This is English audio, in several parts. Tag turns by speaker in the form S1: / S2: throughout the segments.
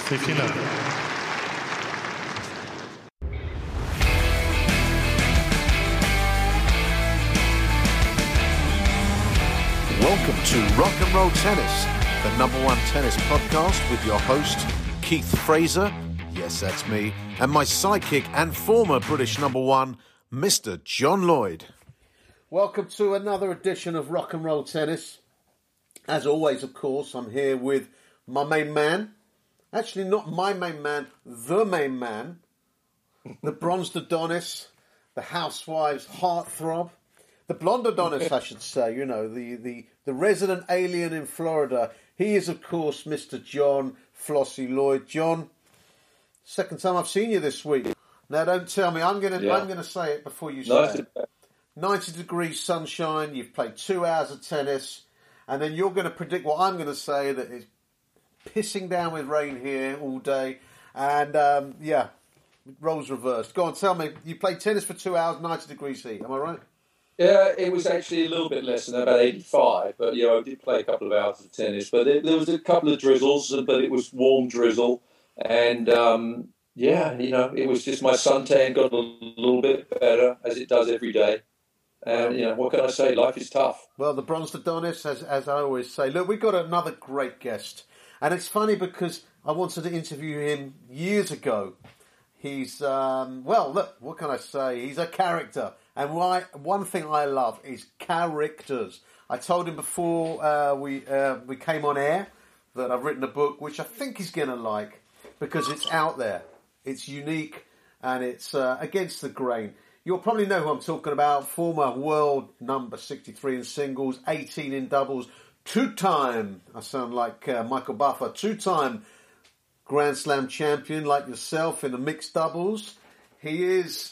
S1: C'est final.
S2: Welcome to Rock and Roll Tennis, the number one tennis podcast with your host, Keith Fraser, yes, that's me, and my sidekick and former British number one, Mr. John Lloyd. Welcome to another edition of Rock and Roll Tennis. As always, of course, I'm here with my main man. Actually, not my main man, the main man. The bronzed Adonis, the housewife's heartthrob. The blonde Adonis, I should say, you know, the resident alien in Florida. He is, of course, Mr. John Flossie Lloyd. John, second time I've seen you this week. Now, don't tell me. I'm gonna say it before you say it. 90 degrees sunshine. You've played 2 hours of tennis, and then you're going to predict what I'm going to say, that it's pissing down with rain here all day, and roles reversed. Go on, tell me. You played tennis for 2 hours, 90 degrees heat. Am I right?
S3: Yeah, it was actually a little bit less than that, about 85, but I did play a couple of hours of tennis. But there was a couple of drizzles, but it was warm drizzle, and it was just my suntan got a little bit better, as it does every day. And what can I say? Life is tough.
S2: Well, the bronzed Adonis, as I always say. Look, we've got another great guest, and it's funny because I wanted to interview him years ago. He's look, what can I say? He's a character. And one thing I love is characters. I told him before we came on air that I've written a book, which I think he's going to like, because it's out there. It's unique, and it's against the grain. You'll probably know who I'm talking about. Former world number 63 in singles, 18 in doubles, two-time, I sound like Michael Buffer, two-time Grand Slam champion like yourself in the mixed doubles. He is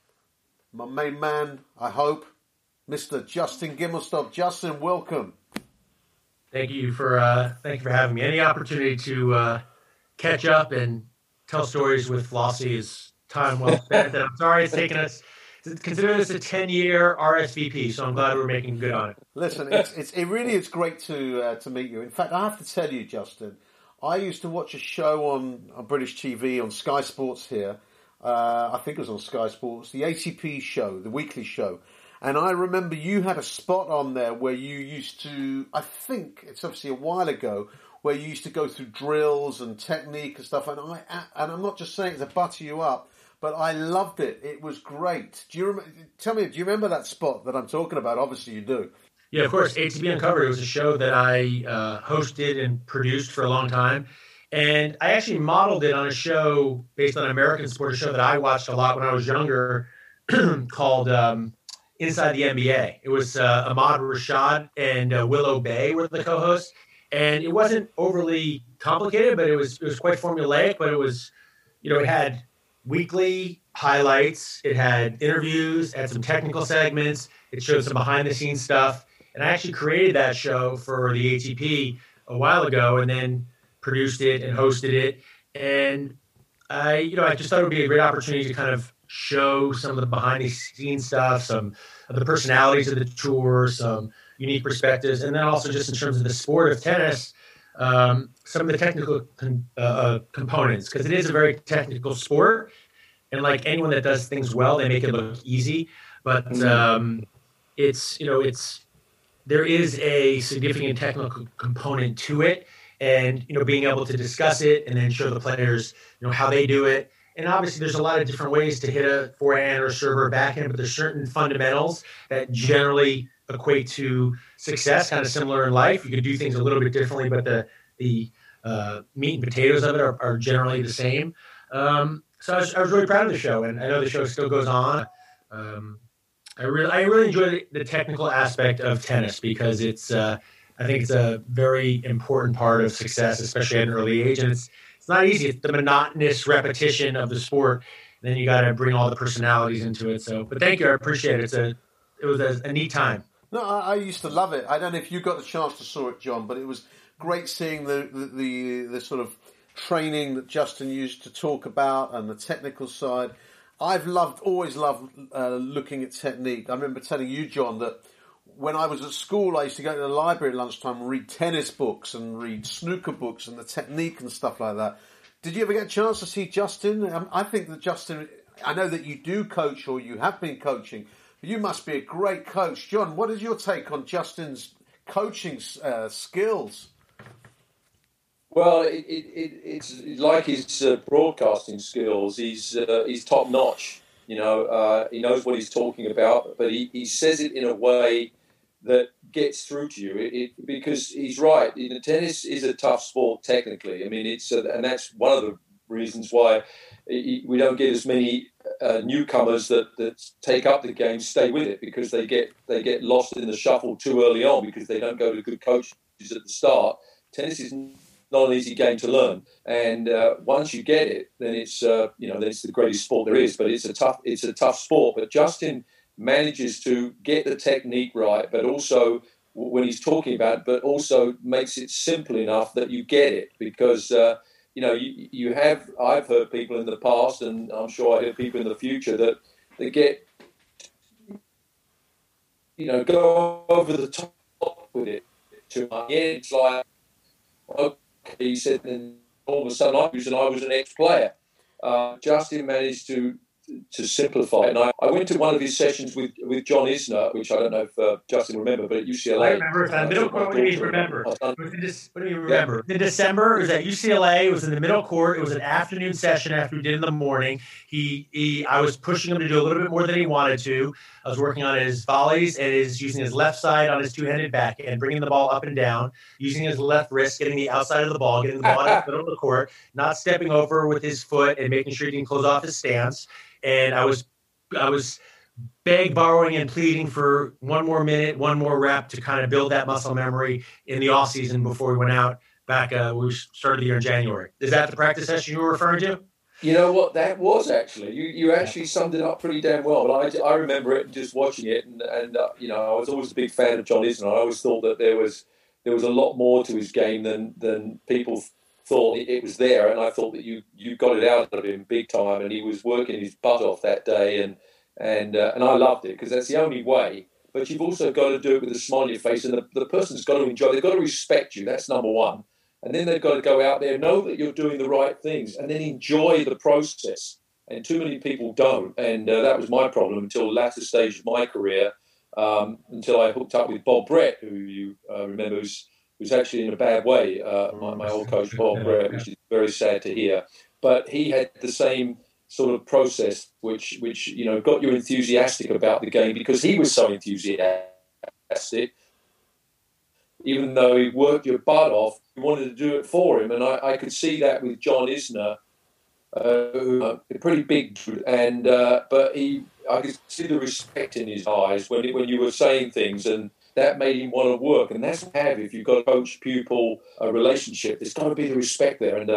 S2: my main man, I hope, Mr. Justin Gimelstob. Justin, welcome.
S4: Thank you for having me. Any opportunity to catch up and tell stories with Flossie is time well spent. I'm sorry it's taken us. Consider this a 10-year RSVP, so I'm glad we're making good on it.
S2: Listen, it really is great to meet you. In fact, I have to tell you, Justin, I used to watch a show on British TV on Sky Sports here. I think it was on Sky Sports, the ATP show, the weekly show. And I remember you had a spot on there where you used to, I think it's obviously a while ago, where you used to go through drills and technique and stuff. And I'm not just saying it to butter you up, but I loved it. It was great. Do you remember that spot that I'm talking about? Obviously you do.
S4: Yeah, of course. ATP Uncovered. It was a show that I hosted and produced for a long time. And I actually modeled it on a show based on American sport, a show that I watched a lot when I was younger called Inside the NBA. It was Ahmad Rashad and Willow Bay were the co-hosts. And it wasn't overly complicated, but it was quite formulaic. But it was, it had weekly highlights. It had interviews, it had some technical segments. It showed some behind-the-scenes stuff. And I actually created that show for the ATP a while ago and then produced it and hosted it. And I just thought it would be a great opportunity to kind of show some of the behind-the-scenes stuff, some of the personalities of the tour, some unique perspectives, and then also just in terms of the sport of tennis, some of the technical components, because it is a very technical sport. And like anyone that does things well, they make it look easy. But there is a significant technical component to it. And, being able to discuss it and then show the players, how they do it. And obviously there's a lot of different ways to hit a forehand or a serve or backhand, but there's certain fundamentals that generally equate to success, kind of similar in life. You can do things a little bit differently, but the meat and potatoes of it are generally the same. So I was really proud of the show, and I know the show still goes on. I really enjoy the technical aspect of tennis because I think it's a very important part of success, especially at an early age. And it's not easy. It's the monotonous repetition of the sport. And then you got to bring all the personalities into it. So, but thank you. I appreciate it. It was a neat time.
S2: No, I used to love it. I don't know if you got the chance to saw it, John, but it was great seeing the sort of training that Justin used to talk about and the technical side. I've always loved looking at technique. I remember telling you, John, that when I was at school, I used to go to the library at lunchtime and read tennis books and read snooker books and the technique and stuff like that. Did you ever get a chance to see Justin? I think that Justin, I know that you do coach or you have been coaching, but you must be a great coach. John, what is your take on Justin's coaching skills?
S3: Well, it's like his broadcasting skills. He's top notch. He knows what he's talking about, but he says it in a way that gets through to you. Because he's right. Tennis is a tough sport technically. I mean, and that's one of the reasons why we don't get as many newcomers that take up the game, stay with it, because they get lost in the shuffle too early on because they don't go to good coaches at the start. Tennis is not an easy game to learn, and once you get it, then it's then it's the greatest sport there is. But it's a tough sport. But Justin manages to get the technique right, but also when he's talking about it, but also makes it simple enough that you get it. Because you have, I've heard people in the past, and I'm sure I hear people in the future that they get go over the top with it too much. Yeah, it's like, okay, he said, then all of a sudden I was an ex-player. Justin managed to simplify it. And I went to one of his sessions with John Isner, which I don't know if Justin remember, but at UCLA.
S4: I remember. What do you mean remember? What do you remember? In December, it was at UCLA. It was in the middle court. It was an afternoon session after we did in the morning. I was pushing him to do a little bit more than he wanted to. I was working on his volleys and using his left side on his two-handed backhand, bringing the ball up and down, using his left wrist, getting the outside of the ball, getting the ball in the middle of the court, not stepping over with his foot and making sure he didn't close off his stance. And I was borrowing, and pleading for one more minute, one more rep to kind of build that muscle memory in the off season before we went out back. We started the year in January. Is that the practice session you were referring to?
S3: You know what? That was actually, you actually summed it up pretty damn well. But I remember it just watching it, and I was always a big fan of John Isner. I always thought that there was a lot more to his game than people thought it was there, and I thought that you got it out of him big time, and he was working his butt off that day, and I loved it because that's the only way. But you've also got to do it with a smile on your face, and the person's got to enjoy. They've got to respect you. That's number one, and then they've got to go out there, know that you're doing the right things, and then enjoy the process. And too many people don't, and that was my problem until the latter stage of my career, until I hooked up with Bob Brett, who you remember was actually in a bad way, my old coach Bob Brett, which is very sad to hear. But he had the same sort of process, which got you enthusiastic about the game because he was so enthusiastic. Even though he worked your butt off, you wanted to do it for him. And I could see that with John Isner, a pretty big dude, but I could see the respect in his eyes when you were saying things, and that made him want to work. And that's what you have if you've got a coach-pupil relationship. There's got to be the respect there. And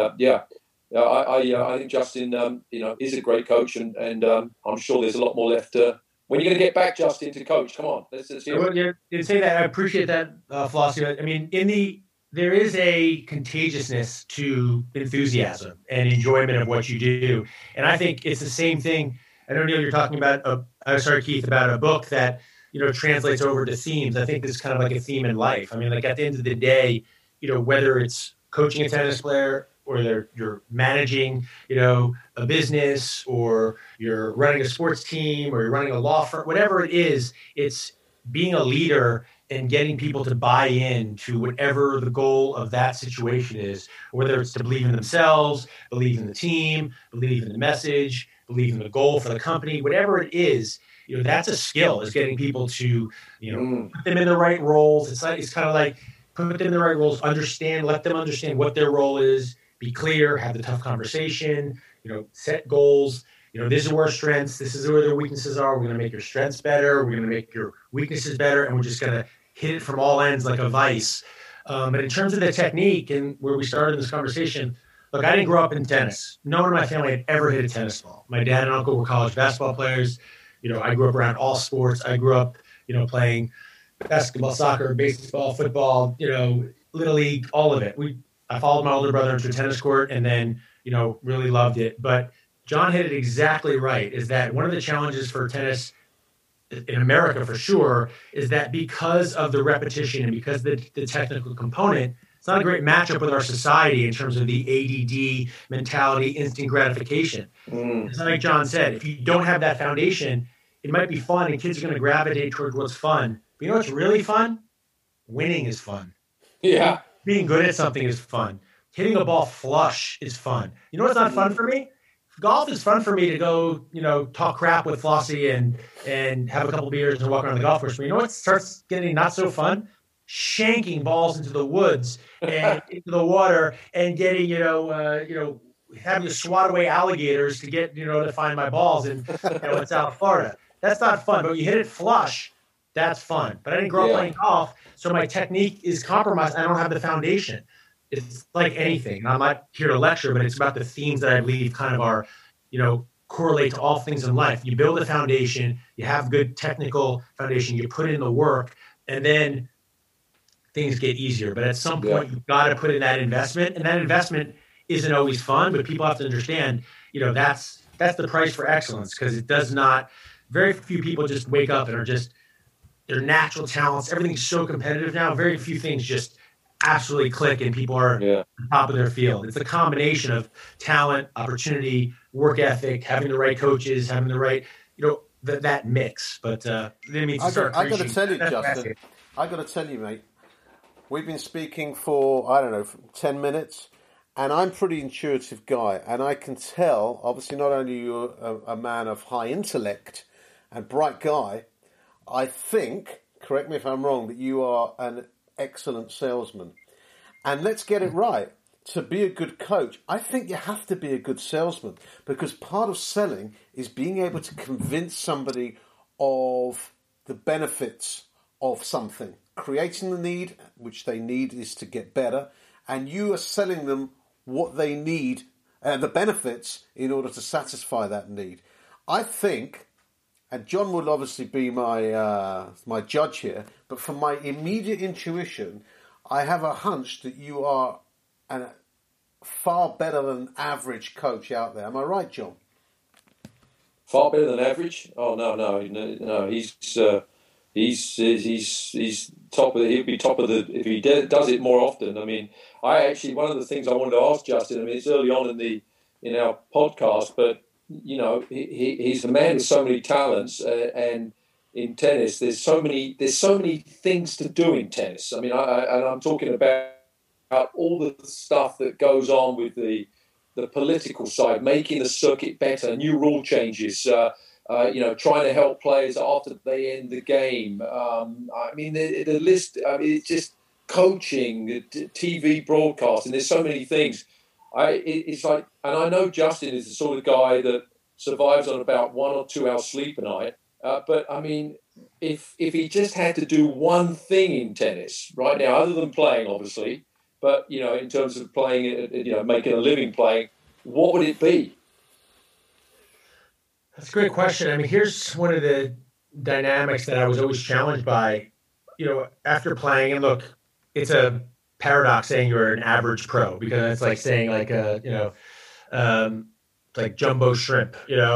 S3: I think Justin, is a great coach, and I'm sure there's a lot more left. When are you going to get back, Justin, to coach? Come on, let's hear it.
S4: Well, you say that. I appreciate that philosophy. I mean, there is a contagiousness to enthusiasm and enjoyment of what you do, and I think it's the same thing. I don't know you're talking about. Keith, about a book that translates over to themes. I think this is kind of like a theme in life. I mean, like at the end of the day, whether it's coaching a tennis player or you're managing, a business, or you're running a sports team, or you're running a law firm, whatever it is, it's being a leader and getting people to buy in to whatever the goal of that situation is, whether it's to believe in themselves, believe in the team, believe in the message, believe in the goal for the company, whatever it is. That's a skill, is getting people to, put them in the right roles. It's kind of like put them in the right roles, let them understand what their role is, be clear, have the tough conversation, set goals. This is where our strengths, this is where their weaknesses are. We're going to make your strengths better. We're going to make your weaknesses better. And we're just going to hit it from all ends like a vice. But in terms of the technique and where we started this conversation, look, I didn't grow up in tennis. No one in my family had ever hit a tennis ball. My dad and uncle were college basketball players. I grew up around all sports. I grew up, playing basketball, soccer, baseball, football, Little League, all of it. I followed my older brother into a tennis court and then, really loved it. But John hit it exactly right, is that one of the challenges for tennis in America for sure is that because of the repetition and because of the technical component, It's not a great matchup with our society in terms of the ADD mentality, instant gratification. It's like John said, if you don't have that foundation, it might be fun and kids are going to gravitate towards what's fun. But you know what's really fun? Winning is fun.
S3: Yeah.
S4: Being good at something is fun. Hitting a ball flush is fun. You know what's not fun for me? Golf is fun for me to go, talk crap with Flossie and have a couple beers and walk around the golf course. But you know what starts getting not so fun? Shanking balls into the woods and into the water and getting, having to swat away alligators to get, to find my balls in South Florida. That's not fun. But when you hit it flush, that's fun. But I didn't grow up playing golf, so my technique is compromised. I don't have the foundation. It's like anything. I'm not here to lecture, but it's about the themes that I believe kind of are, correlate to all things in life. You build a foundation, you have good technical foundation, you put in the work, and then things get easier. But at some point, you've got to put in that investment, and that investment isn't always fun, but people have to understand, that's the price for excellence, because it does not, very few people just wake up and are just, their natural talents, everything's so competitive now, very few things just absolutely click and people are on top of their field. It's a combination of talent, opportunity, work ethic, having the right coaches, having the right, that mix. But I got
S2: to tell you, Justin, I got to tell you, mate, we've been speaking for, 10 minutes, and I'm a pretty intuitive guy, and I can tell, obviously, not only you're a man of high intellect and bright guy, I think, correct me if I'm wrong, that you are an excellent salesman. And let's get it right. To be a good coach, I think you have to be a good salesman, because part of selling is being able to convince somebody of the benefits of something. Creating the need, which they need is to get better, and you are selling them what they need, the benefits, in order to satisfy that need. I think, and John will obviously be my judge here, but from my immediate intuition, I have a hunch that you are a far better than average coach out there. Am I right, John?
S3: Far better than average? Oh no. He's top of. He'll be top of the if he does it more often. I mean, one of the things I wanted to ask Justin. I mean, it's early on in our podcast, but he's a man with so many talents, and in tennis, there's so many things to do in tennis. I mean, I'm talking about all the stuff that goes on with the political side, making the circuit better, new rule changes, trying to help players after they end the game. I mean, the list. I mean, it's just coaching, TV broadcasting. There's so many things. It's like, and I know Justin is the sort of guy that survives on about 1 or 2 hours sleep a night. But I mean, if he just had to do one thing in tennis right now, other than playing, obviously, but in terms of playing, making a living playing, what would it be?
S4: That's a great question. I mean, here's one of the dynamics that I was always challenged by. After playing, and look, it's a paradox saying you're an average pro, because it's like saying like like jumbo shrimp,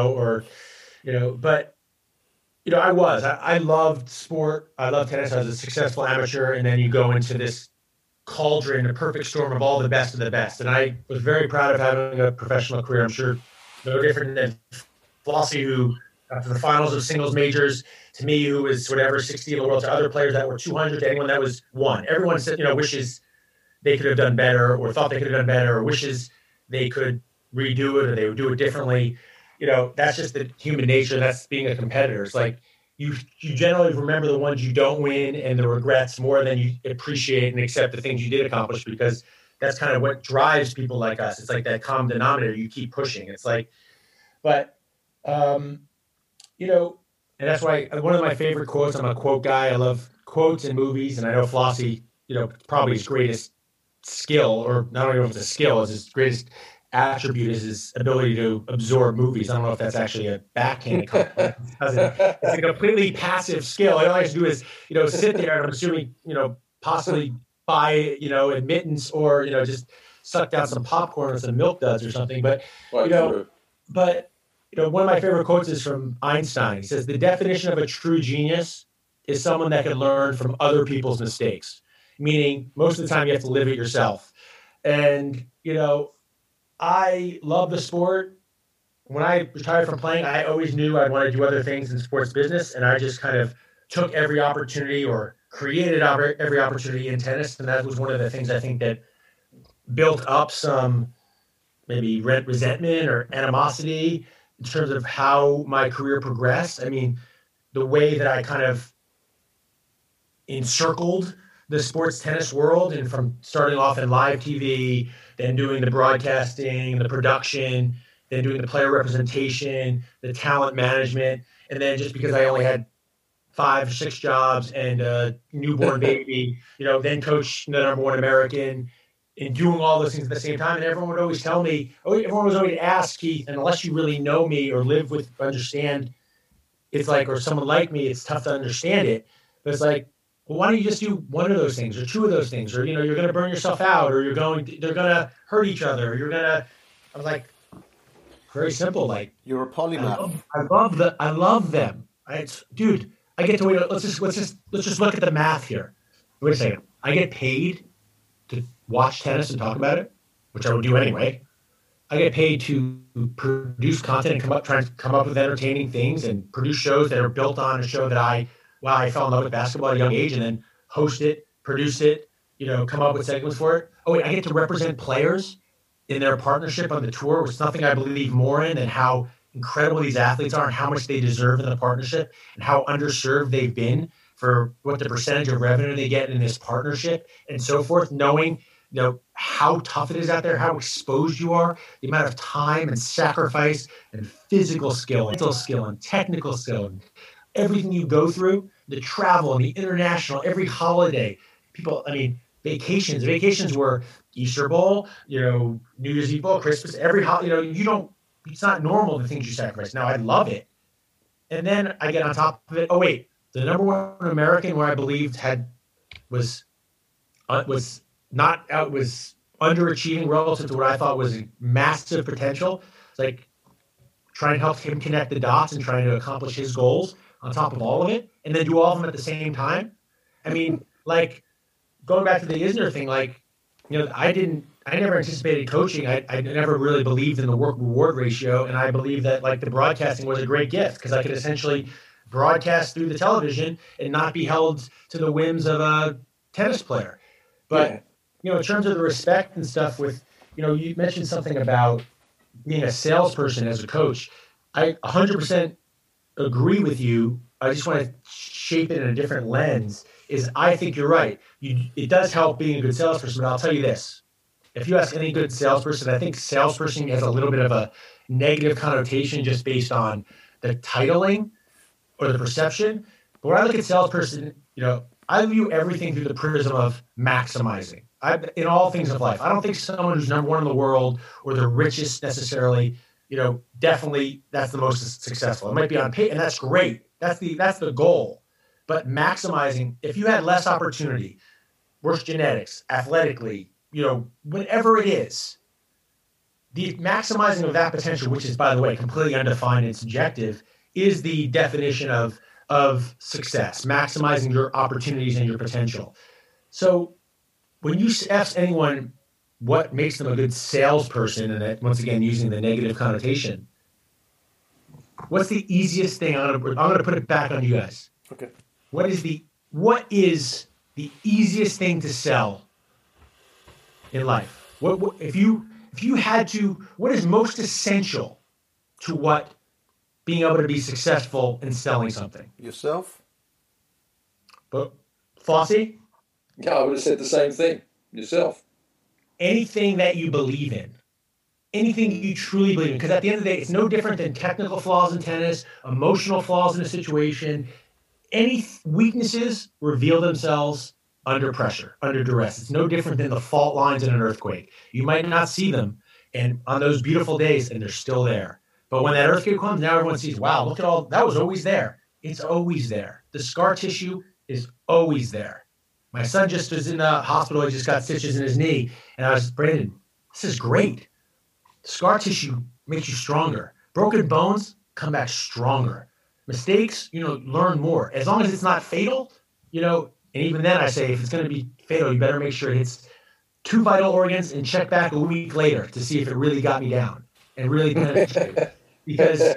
S4: but. I loved sport. I loved tennis. I was a successful amateur. And then you go into this cauldron, a perfect storm of all the best of the best. And I was very proud of having a professional career. I'm sure no different than Flossie, who got to the finals of singles majors, to me, who was 60 in the world, to other players that were 200, to anyone that was 1. Everyone said, wishes they could have done better, or thought they could have done better, or wishes they could redo it, or they would do it differently. That's just the human nature. That's being a competitor. It's like you generally remember the ones you don't win and the regrets more than you appreciate and accept the things you did accomplish, because that's kind of what drives people like us. It's like that common denominator. You keep pushing. It's like, but, and that's why one of my favorite quotes, I'm a quote guy. I love quotes and movies. And I know Flossie, probably his greatest skill, or I don't know if it's a skill, is his greatest attribute is his ability to absorb movies. I don't know if that's actually a backhanded compliment. It's a completely passive skill. All I have to do is, sit there, and I'm assuming, possibly buy, admittance, or, just suck down some popcorn or some Milk Duds or something. But, one of my favorite quotes is from Einstein. He says, "The definition of a true genius is someone that can learn from other people's mistakes." meaning most of the time you have to live it yourself. And, I love the sport. When I retired from playing, I always knew I'd want to do other things in sports business, and I just kind of took every opportunity or created every opportunity in tennis, and that was one of the things I think that built up some maybe resentment or animosity in terms of how my career progressed. I mean, the way that I kind of encircled the sports tennis world, and from starting off in live TV, then doing the broadcasting, the production, then doing the player representation, the talent management, and then just because I only had 5 or 6 jobs and a newborn baby, then coach the number one American, and doing all those things at the same time. And everyone would always tell me, everyone was always ask, Keith, and unless you really know me or understand, it's like, or someone like me, it's tough to understand it. But it's like, well, why don't you just do one of those things or 2 of those things? Or, you're going to burn yourself out, or they're going to hurt each other. Or I was like, very simple. Like,
S2: you're a polymath.
S4: I love them. Dude, I get to wait. Let's just look at the math here. Wait a second. I get paid to watch tennis and talk about it, which I would do anyway. I get paid to produce content and try and come up with entertaining things and produce shows that are built on a show that I fell in love with basketball at a young age, and then host it, produce it, come up with segments for it. Oh, wait, I get to represent players in their partnership on the tour, which is nothing I believe more in than how incredible these athletes are and how much they deserve in the partnership and how underserved they've been for what the percentage of revenue they get in this partnership and so forth, knowing how tough it is out there, how exposed you are, the amount of time and sacrifice and physical skill, mental skill and technical skill, and everything you go through, the travel and the international, every holiday, vacations were Easter Bowl, New Year's Eve Bowl, Christmas, every holiday, it's not normal the things you sacrifice. Now I love it. And then I get on top of it. Oh wait, the number one American where I believed was underachieving relative to what I thought was massive potential. It's like trying to help him connect the dots and trying to accomplish his goals on top of all of it, and then do all of them at the same time. I mean, like going back to the Isner thing, I never anticipated coaching. I never really believed in the work-reward ratio, and I believe that the broadcasting was a great gift because I could essentially broadcast through the television and not be held to the whims of a tennis player. But in terms of the respect and stuff, with you mentioned something about being a salesperson as a coach. I 100% agree with you. I just want to shape it in a different lens. I think you're right. It does help being a good salesperson, but I'll tell you this. If you ask any good salesperson, I think salesperson has a little bit of a negative connotation just based on the titling or the perception. But when I look at salesperson, I view everything through the prism of maximizing. In all things of life, I don't think someone who's number one in the world or the richest necessarily, definitely that's the most successful. It might be on paper, and that's great. That's the goal. But maximizing, if you had less opportunity, worse genetics, athletically, whatever it is, the maximizing of that potential, which is, by the way, completely undefined and subjective, is the definition of success, maximizing your opportunities and your potential. So when you ask anyone what makes them a good salesperson, and that, once again, using the negative connotation, what's the easiest thing? I'm going to put it back on you guys.
S2: Okay.
S4: What is the easiest thing to sell in life? What if you had to? What is most essential to what being able to be successful in selling something?
S2: Yourself.
S4: But Fossey?
S3: Yeah, I would have said the same thing. Yourself.
S4: Anything that you believe in. Anything you truly believe in. Because at the end of the day, it's no different than technical flaws in tennis, emotional flaws in a situation. Any weaknesses reveal themselves under pressure, under duress. It's no different than the fault lines in an earthquake. You might not see them and on those beautiful days, and they're still there. But when that earthquake comes, now everyone sees, wow, look at all, that was always there. It's always there. The scar tissue is always there. My son just was in the hospital. He just got stitches in his knee. And I was, Brandon, this is great. Scar tissue makes you stronger. Broken bones come back stronger. Mistakes, learn more. As long as it's not fatal, And even then I say, if it's going to be fatal, you better make sure it hits 2 vital organs and check back a week later to see if it really got me down and really penetrated. Because,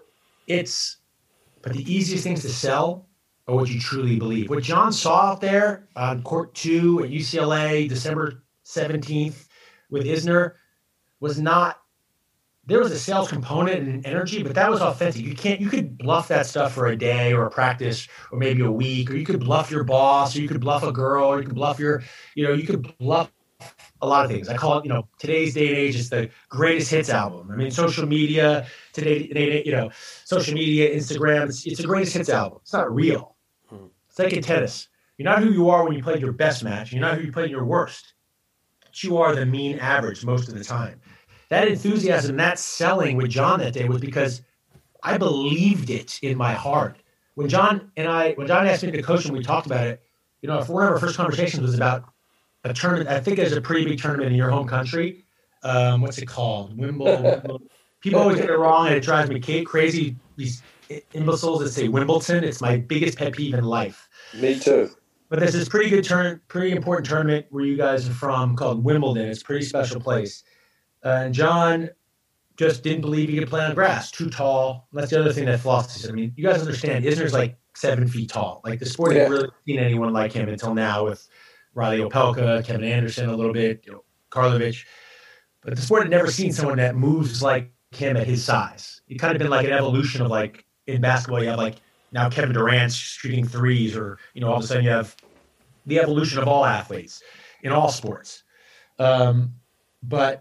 S4: but the easiest things to sell are what you truly believe. What John saw out there on court 2 at UCLA, December 17th with Isner was not, there was a sales component and energy, but that was authentic. You could bluff that stuff for a day or a practice or maybe a week, or you could bluff your boss, or you could bluff a girl, or you could bluff you could bluff a lot of things. I call it, today's day and age, it's the greatest hits album. I mean, social media, social media, Instagram, it's the greatest hits album. It's not real. It's like in tennis. You're not who you are when you played your best match. You're not who you played your worst. But you are the mean average most of the time. That enthusiasm, that selling with John that day was because I believed it in my heart. When John asked me to coach him, we talked about it. If one of our first conversations was about a tournament, I think there's a pretty big tournament in your home country. What's it called? Wimbledon. People always get it wrong, and it drives me crazy. These imbeciles that say Wimbledon. It's my biggest pet peeve in life.
S3: Me too.
S4: But there's this pretty important tournament where you guys are from called Wimbledon. It's a pretty special place. And John just didn't believe he could play on grass. Too tall. That's the other thing that flops. I mean, you guys understand, Isner's like 7 feet tall. Like the sport hadn't really seen anyone like him until now with Riley Opelka, Kevin Anderson a little bit, Karlovic. But the sport had never seen someone that moves like him at his size. It kind of been like an evolution of like in basketball, you have like now Kevin Durant's shooting threes, or, all of a sudden you have the evolution of all athletes in all sports. But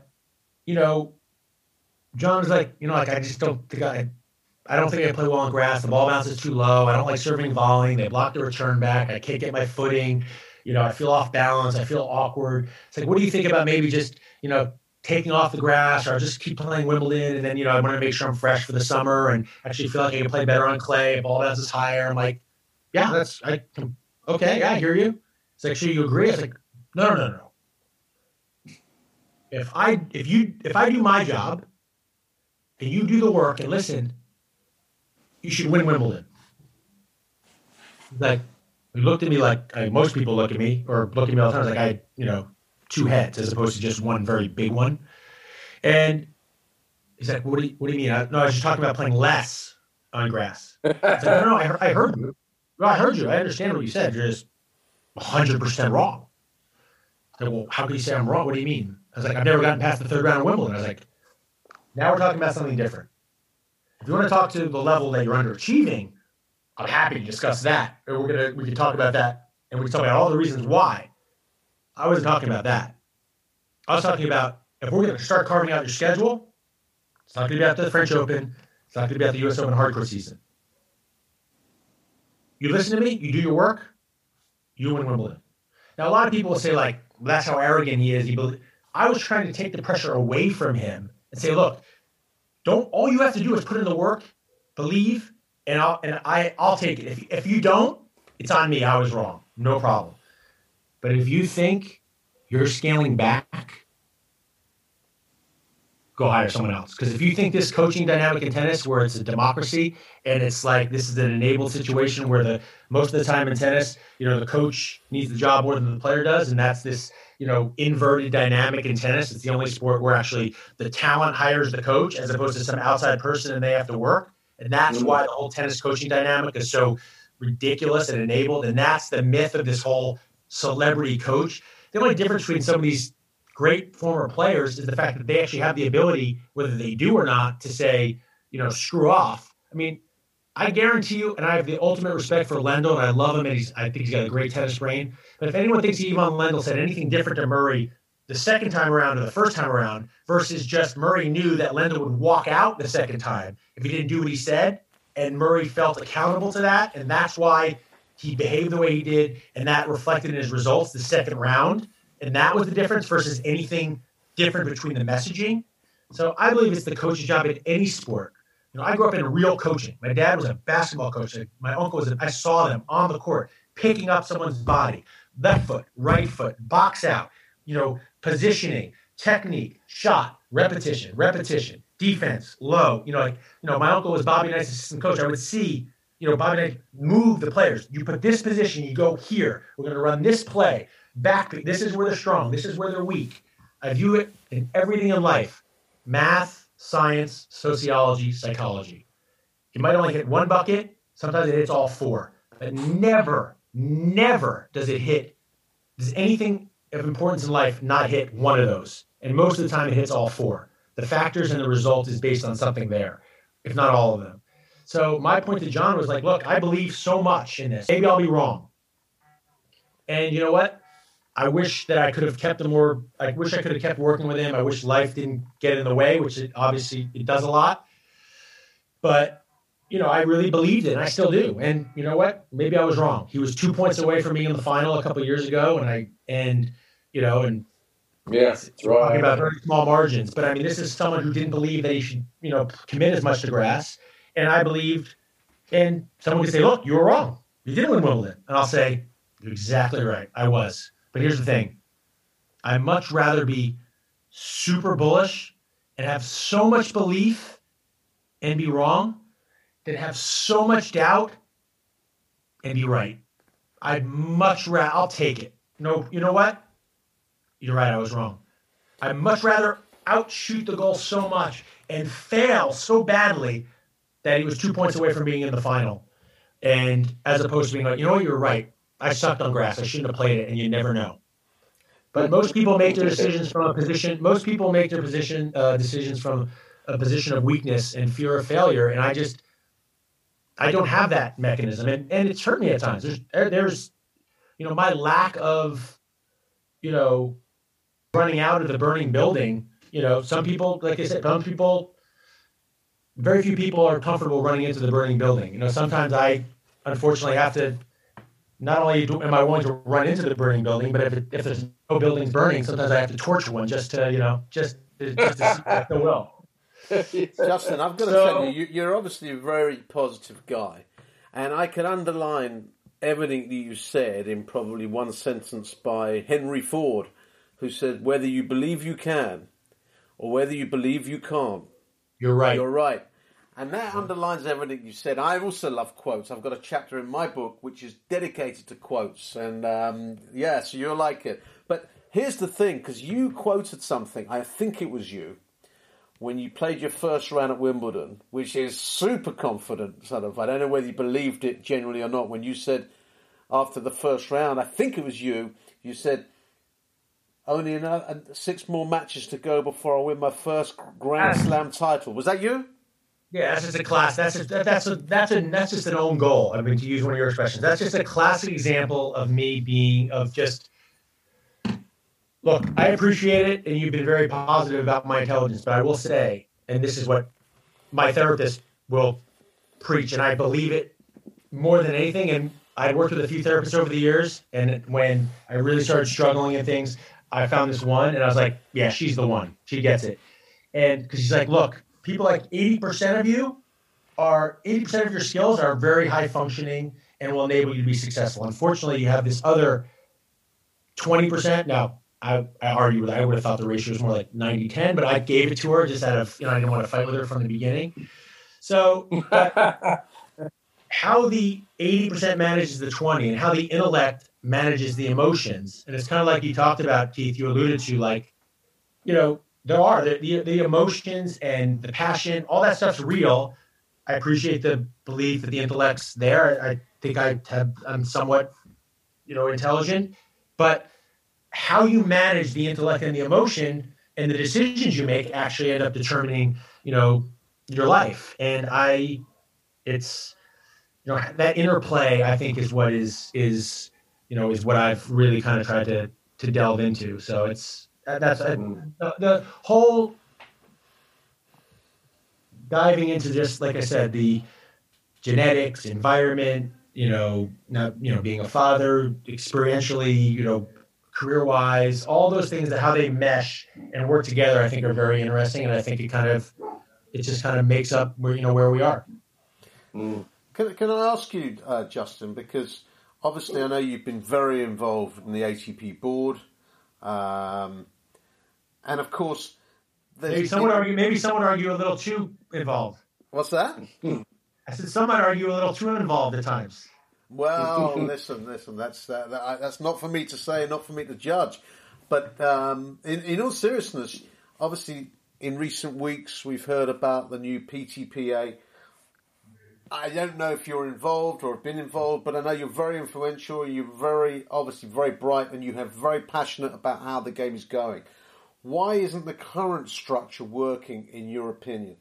S4: John was like, I just don't think I don't think I play well on grass. The ball bounces too low. I don't like serving volleying. They block the return back. I can't get my footing. I feel off balance. I feel awkward. It's like, what do you think about maybe just, taking off the grass, or just keep playing Wimbledon? And then, I want to make sure I'm fresh for the summer and actually feel like I can play better on clay. Ball bounces higher. I'm like, yeah, okay. I hear you. It's like, sure, you agree? I was like, no. If I do my job and you do the work and listen, you should win Wimbledon. Like, he looked at me like most people look at me all the time. Like I had, 2 heads as opposed to just one very big one. And he's like, what do you mean? I was just talking about playing less on grass. I was like, no, I heard you. No, I heard you. I understand what you said. You're just 100% wrong. I said, well, how could you say I'm wrong? What do you mean? I was like, I've never gotten past the 3rd round of Wimbledon. I was like, now we're talking about something different. If you want to talk to the level that you're underachieving, I'm happy to discuss that. Or we can talk about that, and we can talk about all the reasons why. I wasn't talking about that. I was talking about, if we're going to start carving out your schedule, it's not going to be after the French Open. It's not going to be after the US Open hardcourt season. You listen to me, you do your work, you win Wimbledon. Now, a lot of people will say, like, well, that's how arrogant he is. I was trying to take the pressure away from him and say, look, all you have to do is put in the work, believe, and I'll take it. If you don't, it's on me. I was wrong. No problem. But if you think you're scaling back, go hire someone else. Because if you think this coaching dynamic in tennis, where it's a democracy and it's like this is an enabled situation where most of the time in tennis, the coach needs the job more than the player does, and that's this inverted dynamic in tennis. It's the only sport where actually the talent hires the coach as opposed to some outside person and they have to work. And that's why the whole tennis coaching dynamic is so ridiculous and enabled. And that's the myth of this whole celebrity coach. The only difference between some of these great former players is the fact that they actually have the ability, whether they do or not, to say, screw off. I mean, I guarantee you, and I have the ultimate respect for Lendl, and I love him, and I think he's got a great tennis brain. But if anyone thinks Ivan Lendl said anything different to Murray the second time around or the first time around versus just Murray knew that Lendl would walk out the second time if he didn't do what he said, and Murray felt accountable to that, and that's why he behaved the way he did, and that reflected in his results the second round, and that was the difference versus anything different between the messaging. So I believe it's the coach's job in any sport. I grew up in real coaching. My dad was a basketball coach. My uncle I saw them on the court, picking up someone's body, left foot, right foot, box out, positioning, technique, shot, repetition, defense, low. My uncle was Bobby Knight's assistant coach. I would see, Bobby Knight move the players. You put this position, you go here. We're going to run this play. Back, this is where they're strong. This is where they're weak. I view it in everything in life. Math, science, sociology, psychology. You might only hit one bucket. Sometimes it hits all four. But never does anything of importance in life not hit one of those. And most of the time it hits all four. The factors and the result is based on something there, if not all of them. So my point to John was like, look, I believe so much in this. Maybe I'll be wrong. And you know what? I wish that I could have kept I wish I could have kept working with him. I wish life didn't get in the way, which it does a lot. But, I really believed it, and I still do. And you know what? Maybe I was wrong. He was 2 points away from being in the final a couple of years ago, and
S3: yeah, that's right.
S4: Talking about very small margins. But I mean, this is someone who didn't believe that he should, commit as much to grass. And I believed, and someone could say, look, you were wrong. You didn't win Wimbledon. And I'll say, you're exactly right. I was. But here's the thing. I'd much rather be super bullish and have so much belief and be wrong than have so much doubt and be right. I'll take it. No, you know what? You're right, I was wrong. I'd much rather outshoot the goal so much and fail so badly that he was 2 points away from being in the final. And as opposed to being like, you know what, you're right. I sucked on grass. I shouldn't have played it, and you never know. But most people make their decisions from a position. Most people make their decisions from a position of weakness and fear of failure. And I don't have that mechanism, and it's hurt me at times. There's my lack of, running out of the burning building. Some people, like I said, very few people are comfortable running into the burning building. Sometimes I, unfortunately, have to. Not only am I willing to run into the burning building, but if there's no buildings burning, sometimes I have to torch one just to see if it will.
S2: Justin, I've got to tell you, you're obviously a very positive guy, and I can underline everything that you said in probably one sentence by Henry Ford, who said, whether you believe you can or whether you believe you can't,
S4: you're right.
S2: You're right. And that underlines everything you said. I also love quotes. I've got a chapter in my book which is dedicated to quotes. And so you'll like it. But here's the thing, because you quoted something, I think it was you, when you played your first round at Wimbledon, which is super confident, sort of. I don't know whether you believed it generally or not. When you said after the first round, I think it was you said, only 6 more matches to go before I win my first Grand Slam title. Was that you?
S4: Yeah, that's just a class. That's just an own goal. I mean, to use one of your expressions, that's just a classic example of me look, I appreciate it, and you've been very positive about my intelligence, but I will say, and this is what my therapist will preach, and I believe it more than anything, and I worked with a few therapists over the years, and when I really started struggling in things, I found this one, and I was like, yeah, she's the one. She gets it. And because she's like, look, people like 80% of your skills are very high functioning and will enable you to be successful. Unfortunately, you have this other 20%. Now, I argue with that. I would have thought the ratio was more like 90-10, but I gave it to her just out of, I didn't want to fight with her from the beginning. So how the 80% manages the 20 and how the intellect manages the emotions. And it's kind of like you talked about, Keith, you alluded to, like, there are the emotions and the passion, all that stuff's real. I appreciate the belief that the intellect's there. I think I'm somewhat, intelligent, but how you manage the intellect and the emotion and the decisions you make actually end up determining, your life. And it's that interplay, I think, is what is what I've really kind of tried to delve into. So that's the whole diving into just, like I said, the genetics, environment, being a father, experientially, career-wise, all those things, that how they mesh and work together, I think are very interesting, and I think it just kind of makes up where we are.
S2: Mm. Can I ask you, Justin, because obviously I know you've been very involved in the ATP board, and of course,
S4: maybe someone would argue a little too involved.
S2: What's that?
S4: I said some might argue a little too involved at times.
S2: Well, listen. That's not for me to say, not for me to judge. But in all seriousness, obviously, in recent weeks, we've heard about the new PTPA. I don't know if you're involved or have been involved, but I know you're very influential. You're obviously very bright, and you have very passionate about how the game is going. Why isn't the current structure working, in your opinion?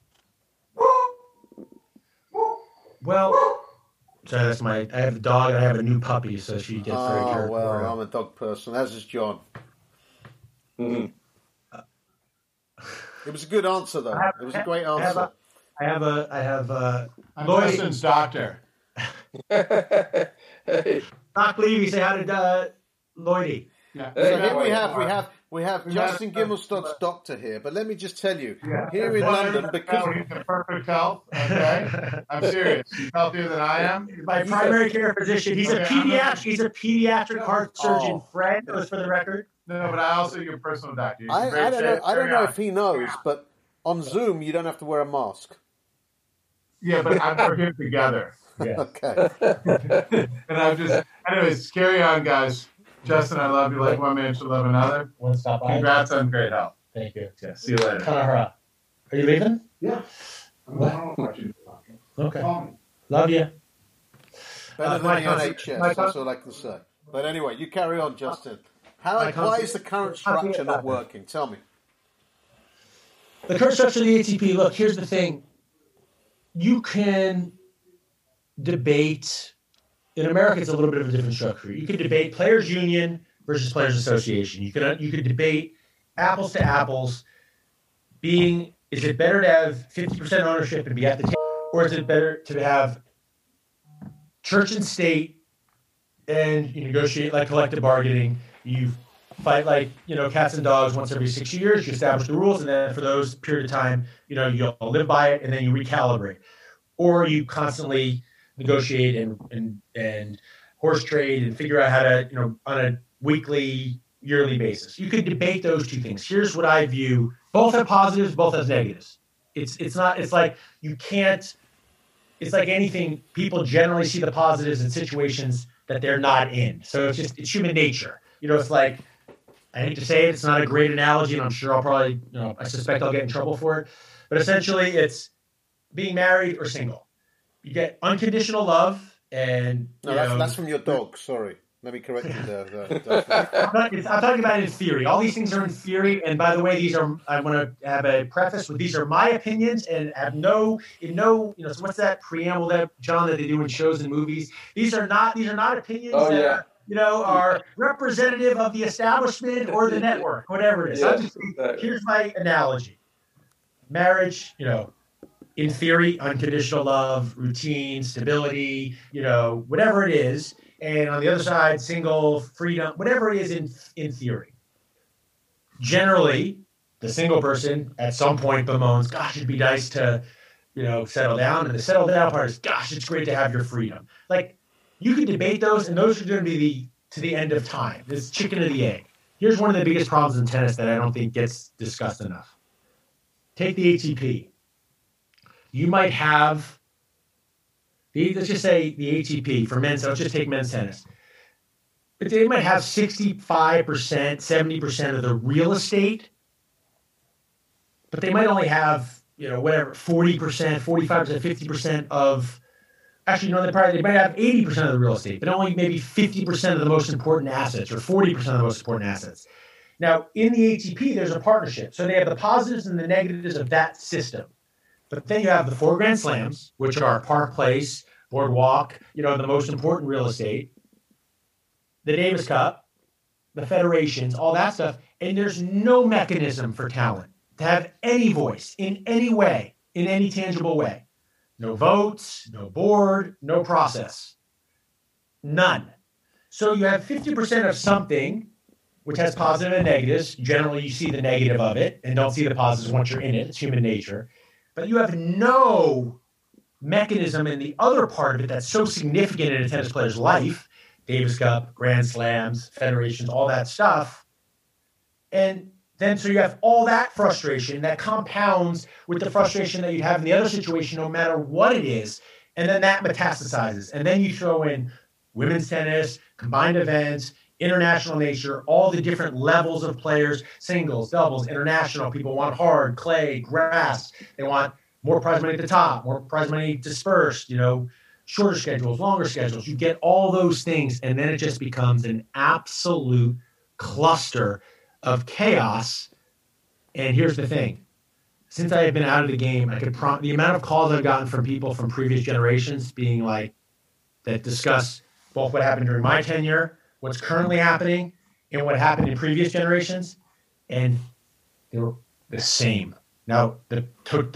S4: Well, so I have a dog and I have a new puppy, so she gets very jerky.
S2: Oh, well, I'm a dog person, as is John.
S3: Mm-hmm.
S2: It was a good answer, though. It was a great answer.
S4: I have
S1: I'm
S4: Lloyd.
S1: Justin's doctor.
S4: Doc Levy, say hi to Lloydie.
S1: Yeah.
S2: So here we have Justin Gimelstod's doctor here, but let me just tell you, here in London, because
S1: he's in perfect health, okay? I'm serious. He's healthier than I am.
S4: My primary care physician. He's a pediatric heart surgeon. Fred, for the record.
S1: No, but I also your personal doctor.
S2: I don't know if he knows, but on Zoom you don't have to wear a mask.
S1: Yeah, but we're here together.
S4: Yeah.
S2: Okay.
S1: And anyways, carry on, guys. Justin, I love you like one man should love another.
S4: Want to stop by?
S1: Congrats on great health.
S4: Thank you.
S1: Yeah, see you later.
S4: Kanahara. Are you leaving?
S1: Yeah.
S4: Okay. Love you.
S2: Better than the NHS, that's all I can say. But anyway, you carry on, Justin. Why is the current structure not working? Tell me.
S4: The current structure of the ATP, look, here's the thing. You can debate. In America, it's a little bit of a different structure. You could debate players' union versus players' association. You could debate apples to apples. Is it better to have 50% ownership and be at the table, or is it better to have church and state and you negotiate like collective bargaining? You fight like cats and dogs once every 6 years. You establish the rules, and then for those period of time, you'll live by it, and then you recalibrate, or you constantly negotiate and horse trade and figure out how to, on a weekly, yearly basis. You could debate those two things. Here's what I view. Both have positives, both have negatives. It's like you can't, it's like anything. People generally see the positives in situations that they're not in. So it's human nature. It's like, I hate to say it, it's not a great analogy, and I'm sure I'll probably, I suspect I'll get in trouble for it. But essentially it's being married or single. You get unconditional love, and
S2: that's from your dog. Sorry, let me correct you there.
S4: I'm talking about it in theory. All these things are in theory, and by the way, I want to have a preface with these are my opinions, and have so what's that preamble that John that they do in shows and movies? These are not opinions are representative of the establishment or the network, whatever it is. Here's my analogy: marriage, in theory, unconditional love, routine, stability, whatever it is. And on the other side, single, freedom, whatever it is in theory. Generally, the single person at some point bemoans, gosh, it'd be nice to, settle down. And the settle down part is, gosh, it's great to have your freedom. Like, you can debate those, and those are going to be to the end of time. This chicken or the egg. Here's one of the biggest problems in tennis that I don't think gets discussed enough. Take the ATP. You might have, let's just say the ATP for men's, let's just take men's tennis. But they might have 65%, 70% of the real estate, but they might only have, 40%, 45%, 50% of, they might have 80% of the real estate, but only maybe 50% of the most important assets or 40% of the most important assets. Now, in the ATP, there's a partnership. So they have the positives and the negatives of that system. But then you have the 4 Grand Slams, which are Park Place, Boardwalk, the most important real estate, the Davis Cup, the federations, all that stuff. And there's no mechanism for talent to have any voice in any way, in any tangible way. No votes, no board, no process. None. So you have 50% of something, which has positive and negatives. Generally, you see the negative of it and don't see the positives once you're in it. It's human nature. But you have no mechanism in the other part of it that's so significant in a tennis player's life, Davis Cup, Grand Slams, federations, all that stuff. And then so you have all that frustration that compounds with the frustration that you'd have in the other situation, no matter what it is. And then that metastasizes. And then you throw in women's tennis, combined events, international nature, all the different levels of players, singles, doubles, international. People want hard, clay, grass. They want more prize money at the top, more prize money dispersed, shorter schedules, longer schedules. You get all those things, and then it just becomes an absolute cluster of chaos. And here's the thing. Since I have been out of the game, I could the amount of calls I've gotten from people from previous generations being like, that discuss both what happened during my tenure, what's currently happening, and what happened in previous generations, and they were the same. Now, the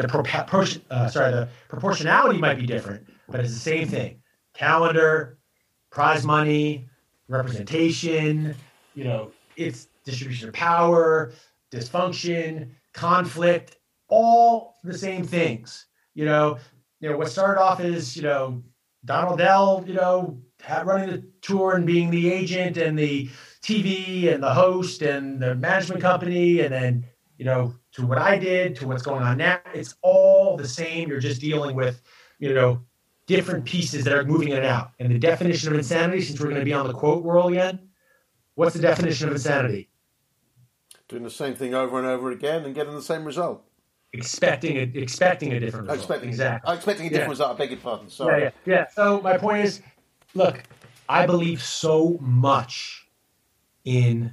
S4: proportionality might be different, but it's the same thing. Calendar, prize money, representation, it's distribution of power, dysfunction, conflict, all the same things. What started off as, Donald Dell, running the tour and being the agent and the TV and the host and the management company, and then, to what I did, to what's going on now, it's all the same. You're just dealing with, different pieces that are moving in and out. And the definition of insanity, since we're going to be on the quote world again, what's the definition of insanity?
S2: Doing the same thing over and over again and getting the same result.
S4: Expecting a different result. Exactly.
S2: Expecting a different result. I beg your pardon. Sorry.
S4: Yeah. So my point is, look, I believe so much in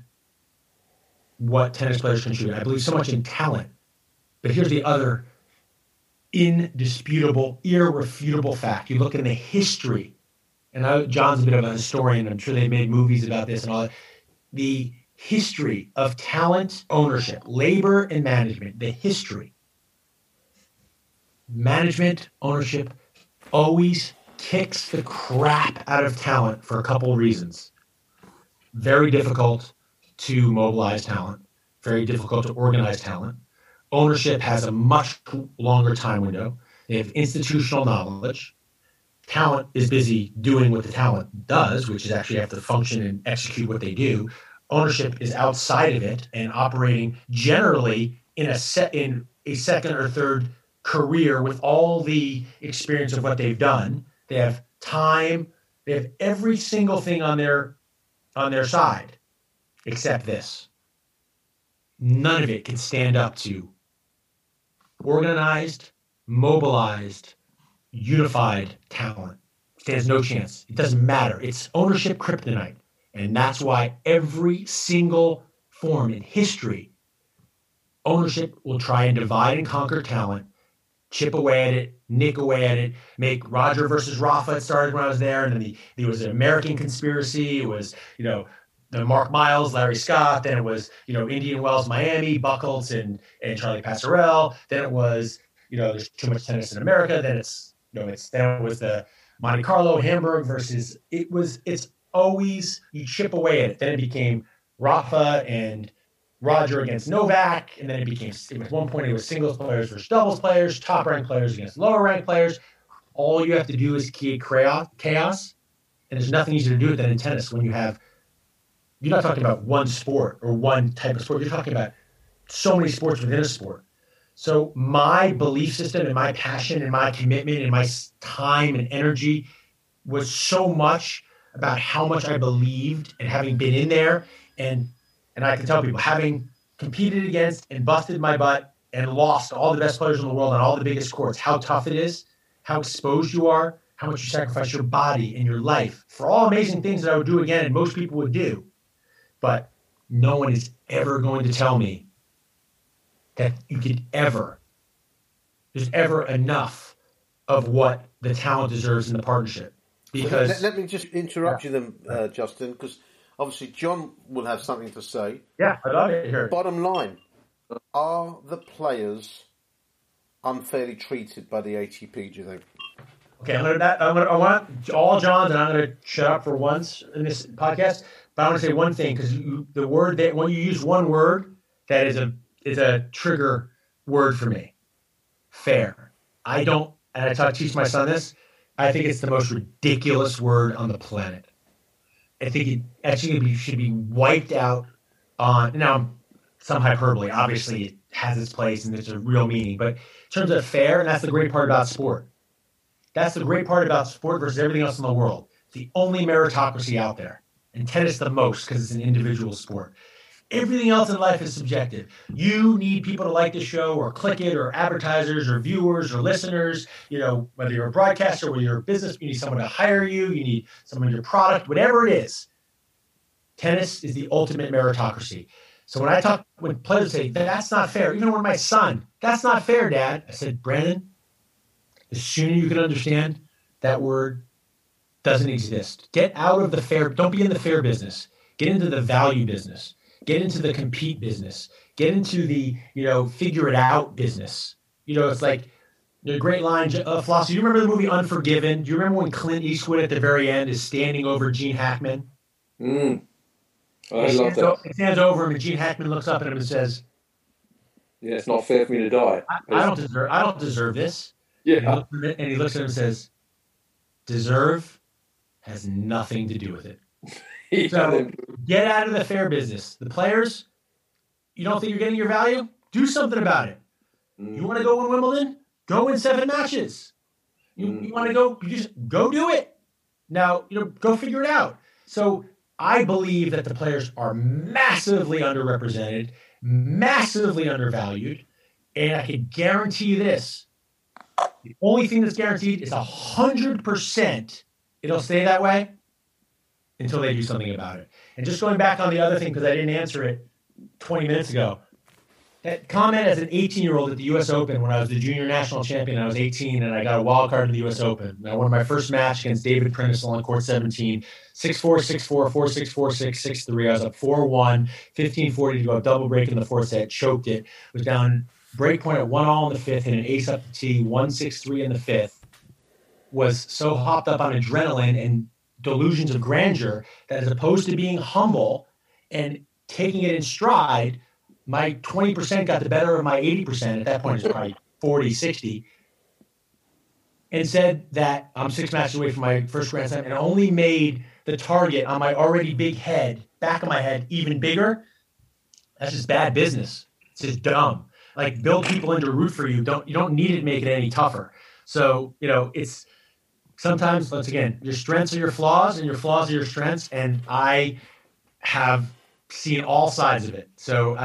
S4: what tennis players contribute. I believe so much in talent. But here's the other indisputable, irrefutable fact. You look in the history, and John's a bit of a historian. I'm sure they've made movies about this and all that. The history of talent ownership, labor and management, the history. Management, ownership always kicks the crap out of talent for a couple of reasons. Very difficult to mobilize talent, very difficult to organize talent. Ownership has a much longer time window. They have institutional knowledge. Talent is busy doing what the talent does, which is actually have to function and execute what they do. Ownership is outside of it and operating generally in a second or third career with all the experience of what they've done. They have time. They have every single thing on their side except this. None of it can stand up to organized, mobilized, unified talent. Stands no chance. It doesn't matter. It's ownership kryptonite. And that's why every single form in history, ownership will try and divide and conquer talent, chip away at it, nick away at it, make Roger versus Rafa. It started when I was there, and then there was an American conspiracy. It was, the Mark Miles, Larry Scott. Then it was, Indian Wells, Miami, Buchholz and Charlie Pasarell. Then it was, there's too much tennis in America. Then then it was the Monte Carlo, Hamburg versus. It's always you chip away at it. Then it became Rafa and Roger against Novak, and then at one point it was singles players versus doubles players, top ranked players against lower ranked players. All you have to do is create chaos, and there's nothing easier to do it than in tennis when you're not talking about one sport or one type of sport. You're talking about so many sports within a sport. So my belief system and my passion and my commitment and my time and energy was so much about how much I believed and having been in there. And I can tell people, having competed against and busted my butt and lost all the best players in the world on all the biggest courts, how tough it is, how exposed you are, how much you sacrifice your body and your life for all amazing things that I would do again and most people would do. But no one is ever going to tell me that there's ever enough of what the talent deserves in the partnership. Because
S2: let me just interrupt you then, Justin, because obviously John will have something to say.
S4: Yeah, I'd love to hear it.
S2: Bottom line, are the players unfairly treated by the ATP, do you think?
S4: Okay, I want all Johns, and I'm going to shut up for once in this podcast. But I want to say one thing, because when you use one word, that is a trigger word for me. Fair. I teach my son this. I think it's the most ridiculous word on the planet. I think it actually should be wiped out on. Now, some hyperbole. Obviously, it has its place and there's a real meaning. But in terms of fair, and that's the great part about sport. That's the great part about sport versus everything else in the world. It's the only meritocracy out there. And tennis the most because it's an individual sport. Everything else in life is subjective. You need people to like the show or click it or advertisers or viewers or listeners, whether you're a broadcaster, whether you're a business, you need someone to hire you, you need someone in your product, whatever it is. Tennis is the ultimate meritocracy. So when players say, that's not fair, even when my son, that's not fair, Dad. I said, Brandon, the sooner you can understand that word doesn't exist. Get out of the fair, don't be in the fair business. Get into the value business. Get into the compete business. Get into the, figure it out business. It's like the great line, Flossie, do you remember the movie Unforgiven? Do you remember when Clint Eastwood at the very end is standing over Gene Hackman?
S3: I love that.
S4: He stands over him and Gene Hackman looks up at him and says,
S3: yeah, it's not fair for me to die.
S4: I don't deserve this.
S3: Yeah.
S4: And he looks at him and says, deserve has nothing to do with it. So get out of the fair business. The players, you don't think you're getting your value? Do something about it. You want to go win Wimbledon? Go win 7 matches. You want to go? You just go do it. Now, go figure it out. So I believe that the players are massively underrepresented, massively undervalued, and I can guarantee you this. The only thing that's guaranteed is 100% it'll stay that way until they do something about it. And just going back on the other thing, because I didn't answer it 20 minutes ago, that comment as an 18-year-old at the U.S. Open when I was the junior national champion, I was 18, and I got a wild card in the U.S. Open. I won my first match against David Prentice on court 17, 6-4, 6-4, 4-6, 4-6, 6-3. I was up 4-1, 15-40 to go, double break in the fourth set, choked it, was down break point at 1-all in the fifth, and an ace up the tee, 1-6-3 in the fifth, was so hopped up on adrenaline and delusions of grandeur that as opposed to being humble and taking it in stride, my 20% got the better of my 80%. At that point, it's probably 40, 60. And said that I'm 6 matches away from my first Grand Slam and only made the target on my already big head, back of my head, even bigger. That's just bad business. It's just dumb. Like, build people in to root for you. You don't need it to make it any tougher. So, it's sometimes, once again, your strengths are your flaws and your flaws are your strengths. And I have seen all sides of it. So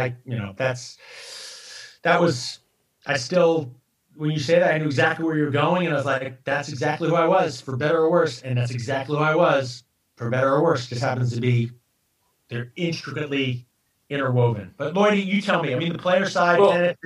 S4: when you say that, I knew exactly where you were going. And I was like, that's exactly who I was, for better or worse. And that's exactly who I was, for better or worse. Just happens to be, they're intricately interwoven. But Lloyd, you tell me. I mean, the player side.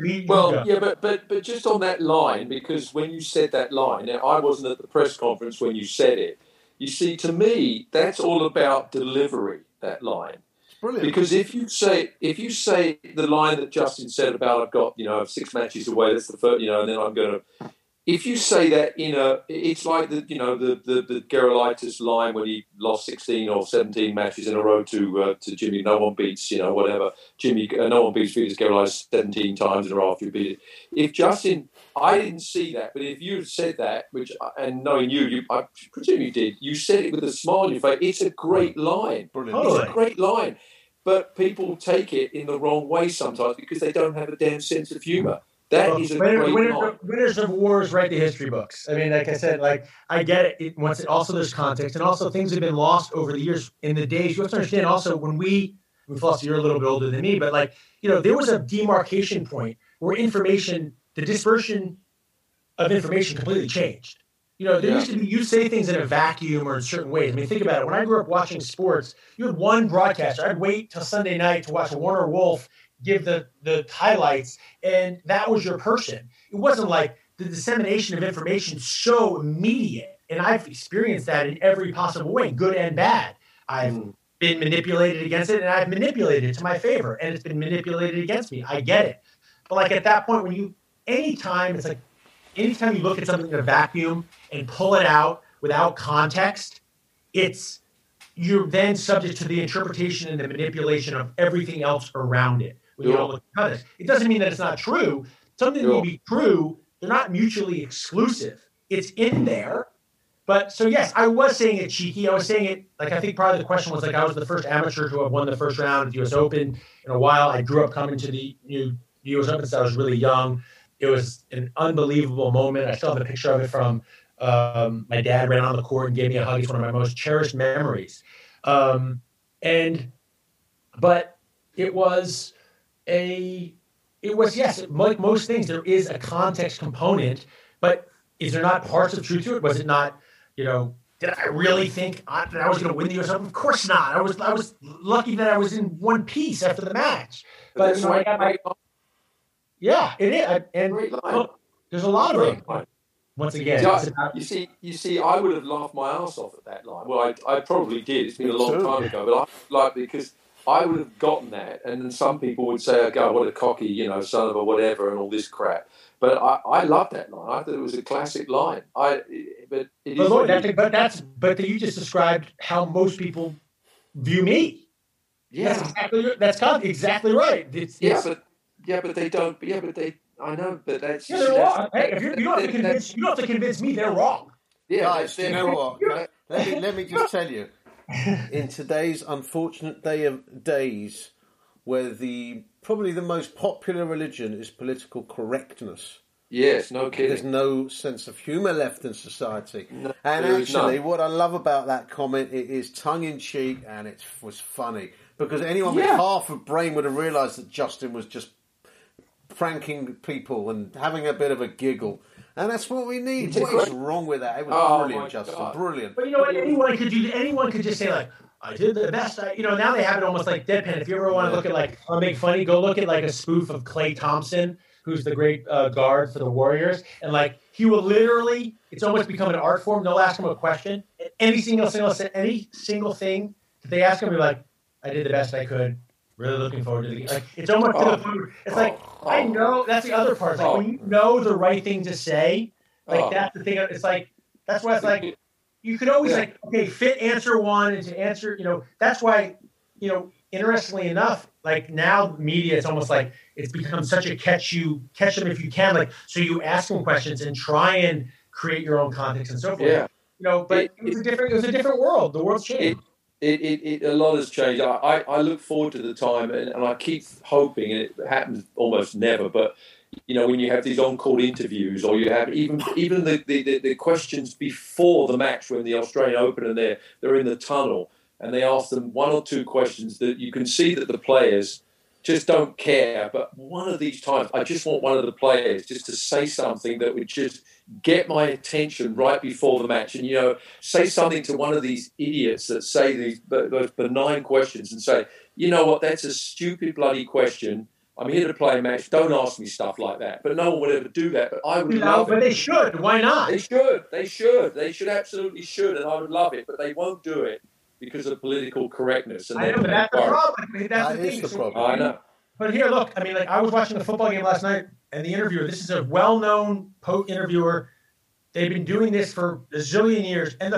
S3: But just on that line, because when you said that line, now I wasn't at the press conference when you said it. You see, to me, that's all about delivery. That line, brilliant. Because if you say the line that Justin said about I've got 6 matches away, that's the first, and then I'm going to. If you say that it's like the Gerolaitis line when he lost 16 or 17 matches in a row to Jimmy. No one beats, whatever. Jimmy, no one beats Felix Gerolaitis 17 times in a row after you beat it. If Justin, I didn't see that, but if you had said that, and knowing you, I presume you did, you said it with a smile on your face. It's a great line. Brilliant. It's a great line. But people take it in the wrong way sometimes because they don't have a damn sense of humor. That is a great line.
S4: Winners of wars write the history books. I mean, like I said, I get it. Also there's context, and also things have been lost over the years. In the days, you have to understand also when Flossie, you're a little bit older than me, but there was a demarcation point where the dispersion of information completely changed. There used to be, you say things in a vacuum or in certain ways. I mean, think about it. When I grew up watching sports, you had one broadcaster. I'd wait till Sunday night to watch a Warner Wolf give the highlights, and that was your person. It wasn't like the dissemination of information so immediate, and I've experienced that in every possible way, good and bad. I've been manipulated against it, and I've manipulated it to my favor, and it's been manipulated against me. I get it. But at that point, anytime you look at something in a vacuum and pull it out without context, you're then subject to the interpretation and the manipulation of everything else around it. When you don't look at it. It doesn't mean that it's not true. Something may be true. They're not mutually exclusive. It's in there, But so yes, I was saying it cheeky. I was saying it like I think probably the question was like I was the first amateur to have won the first round of the U.S. Open in a while. I grew up coming to the U.S. Open since I was really young. It was an unbelievable moment. I still have a picture of it from my dad ran on the court and gave me a hug. It's one of my most cherished memories. But it was yes, like most things, there is a context component, but is there not parts of truth to it? Was it not, did I really think that I was going to win the U.S. Open? Of course not. I was lucky that I was in one piece after the match. But I got my, yeah, it is. Look, there's a lot of them. Once again,
S3: you see, I would have laughed my ass off at that line. Well, I probably did. It's been a long time ago, but because I would have gotten that, and then some people would say, "Oh, God, what a cocky, son of a whatever," and all this crap. But I loved that line. I thought it was a classic line. But you just described how most people view me. Yeah, that's exactly right. But they don't. Yeah, but they. I know, but that's.
S4: Yeah, they're wrong. Hey, if you don't have to convince me they're wrong.
S2: Yeah, guys, you know what? Let me just tell you. In today's unfortunate days, where probably the most popular religion is political correctness.
S3: Yes, no kidding.
S2: There's no sense of humour left in society. No, and actually, what I love about that comment, it is tongue-in-cheek and it was funny. Because anyone with half a brain would have realised that Justin was just pranking people and having a bit of a giggle. And that's what we need. What is wrong with that? It was brilliant, Justin. God. Brilliant.
S4: But you know what? Anyone could just say, like, I did the best. Now they have it almost like deadpan. If you ever want to look at, like, make funny, go look at, like, a spoof of Klay Thompson, who's the great guard for the Warriors. And, like, he will literally, it's almost become an art form. They'll ask him a question. And any single thing that they ask him, be like, I did the best I could. Really looking forward to the game. Like, it's almost to the point where it's like, I know, that's the other part. It's like, when you know the right thing to say, like, that's the thing. It's like, that's why it's like, you could always, like, okay, fit answer one and to answer, that's why, interestingly enough, like, now media, it's almost like it's become such a catch them if you can, like, so you ask them questions and try and create your own context and so forth.
S3: Yeah.
S4: But it was a different world. The world's changed.
S3: A lot has changed. I look forward to the time, and I keep hoping, and it happens almost never, but when you have these on-court interviews, or you have even the questions before the match when the Australian Open and they're in the tunnel, and they ask them one or two questions that you can see that the players just don't care. But one of these times, I just want one of the players just to say something that would just get my attention right before the match. And, say something to one of these idiots that say those benign questions and say, you know what, that's a stupid bloody question. I'm here to play a match. Don't ask me stuff like that. But no one would ever do that. But I would love it.
S4: But they should. Why not?
S3: They should. They absolutely should. And I would love it. But they won't do it because of political correctness. And
S4: I know, but that's the problem. That's the
S3: problem. I know.
S4: But here, look, I was watching the football game last night, and the interviewer, this is a well-known interviewer. They've been doing this for a zillion years. And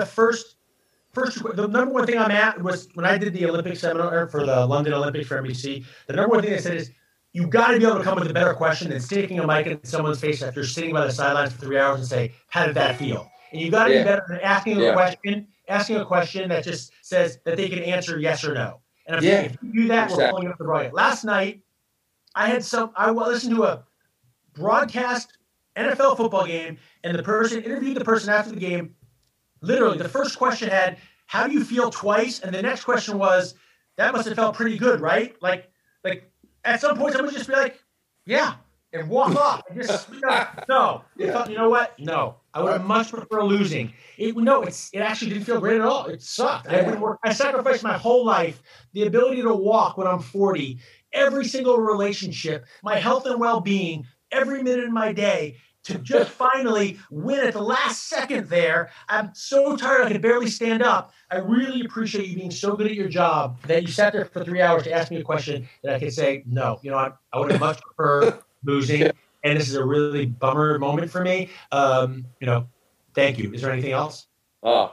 S4: the number one thing I'm at was when I did the Olympic seminar for the London Olympics for NBC, the number one thing they said is, you got to be able to come with a better question than sticking a mic in someone's face after sitting by the sidelines for 3 hours and say, how did that feel? And you got to be better than asking a question that just says that they can answer yes or no. And I'm saying, if you do that, we're pulling up the right. Last night, I listened to a broadcast NFL football game, and the person interviewed the person after the game. Literally, the first question had, how do you feel twice? And the next question was, that must have felt pretty good, right? Like at some point, someone would just be like, yeah, and walk off. And just, no. Yeah. You know what? No. I would have much prefer losing. It actually didn't feel great at all. It sucked. Yeah. I sacrificed my whole life, the ability to walk when I'm 40, every single relationship, my health and well-being, every minute of my day, to just finally win at the last second there. I'm so tired I could barely stand up. I really appreciate you being so good at your job that you sat there for 3 hours to ask me a question that I could say, no, I would have much preferred losing. And this is a really bummer moment for me. Thank you. Is there anything else?
S3: I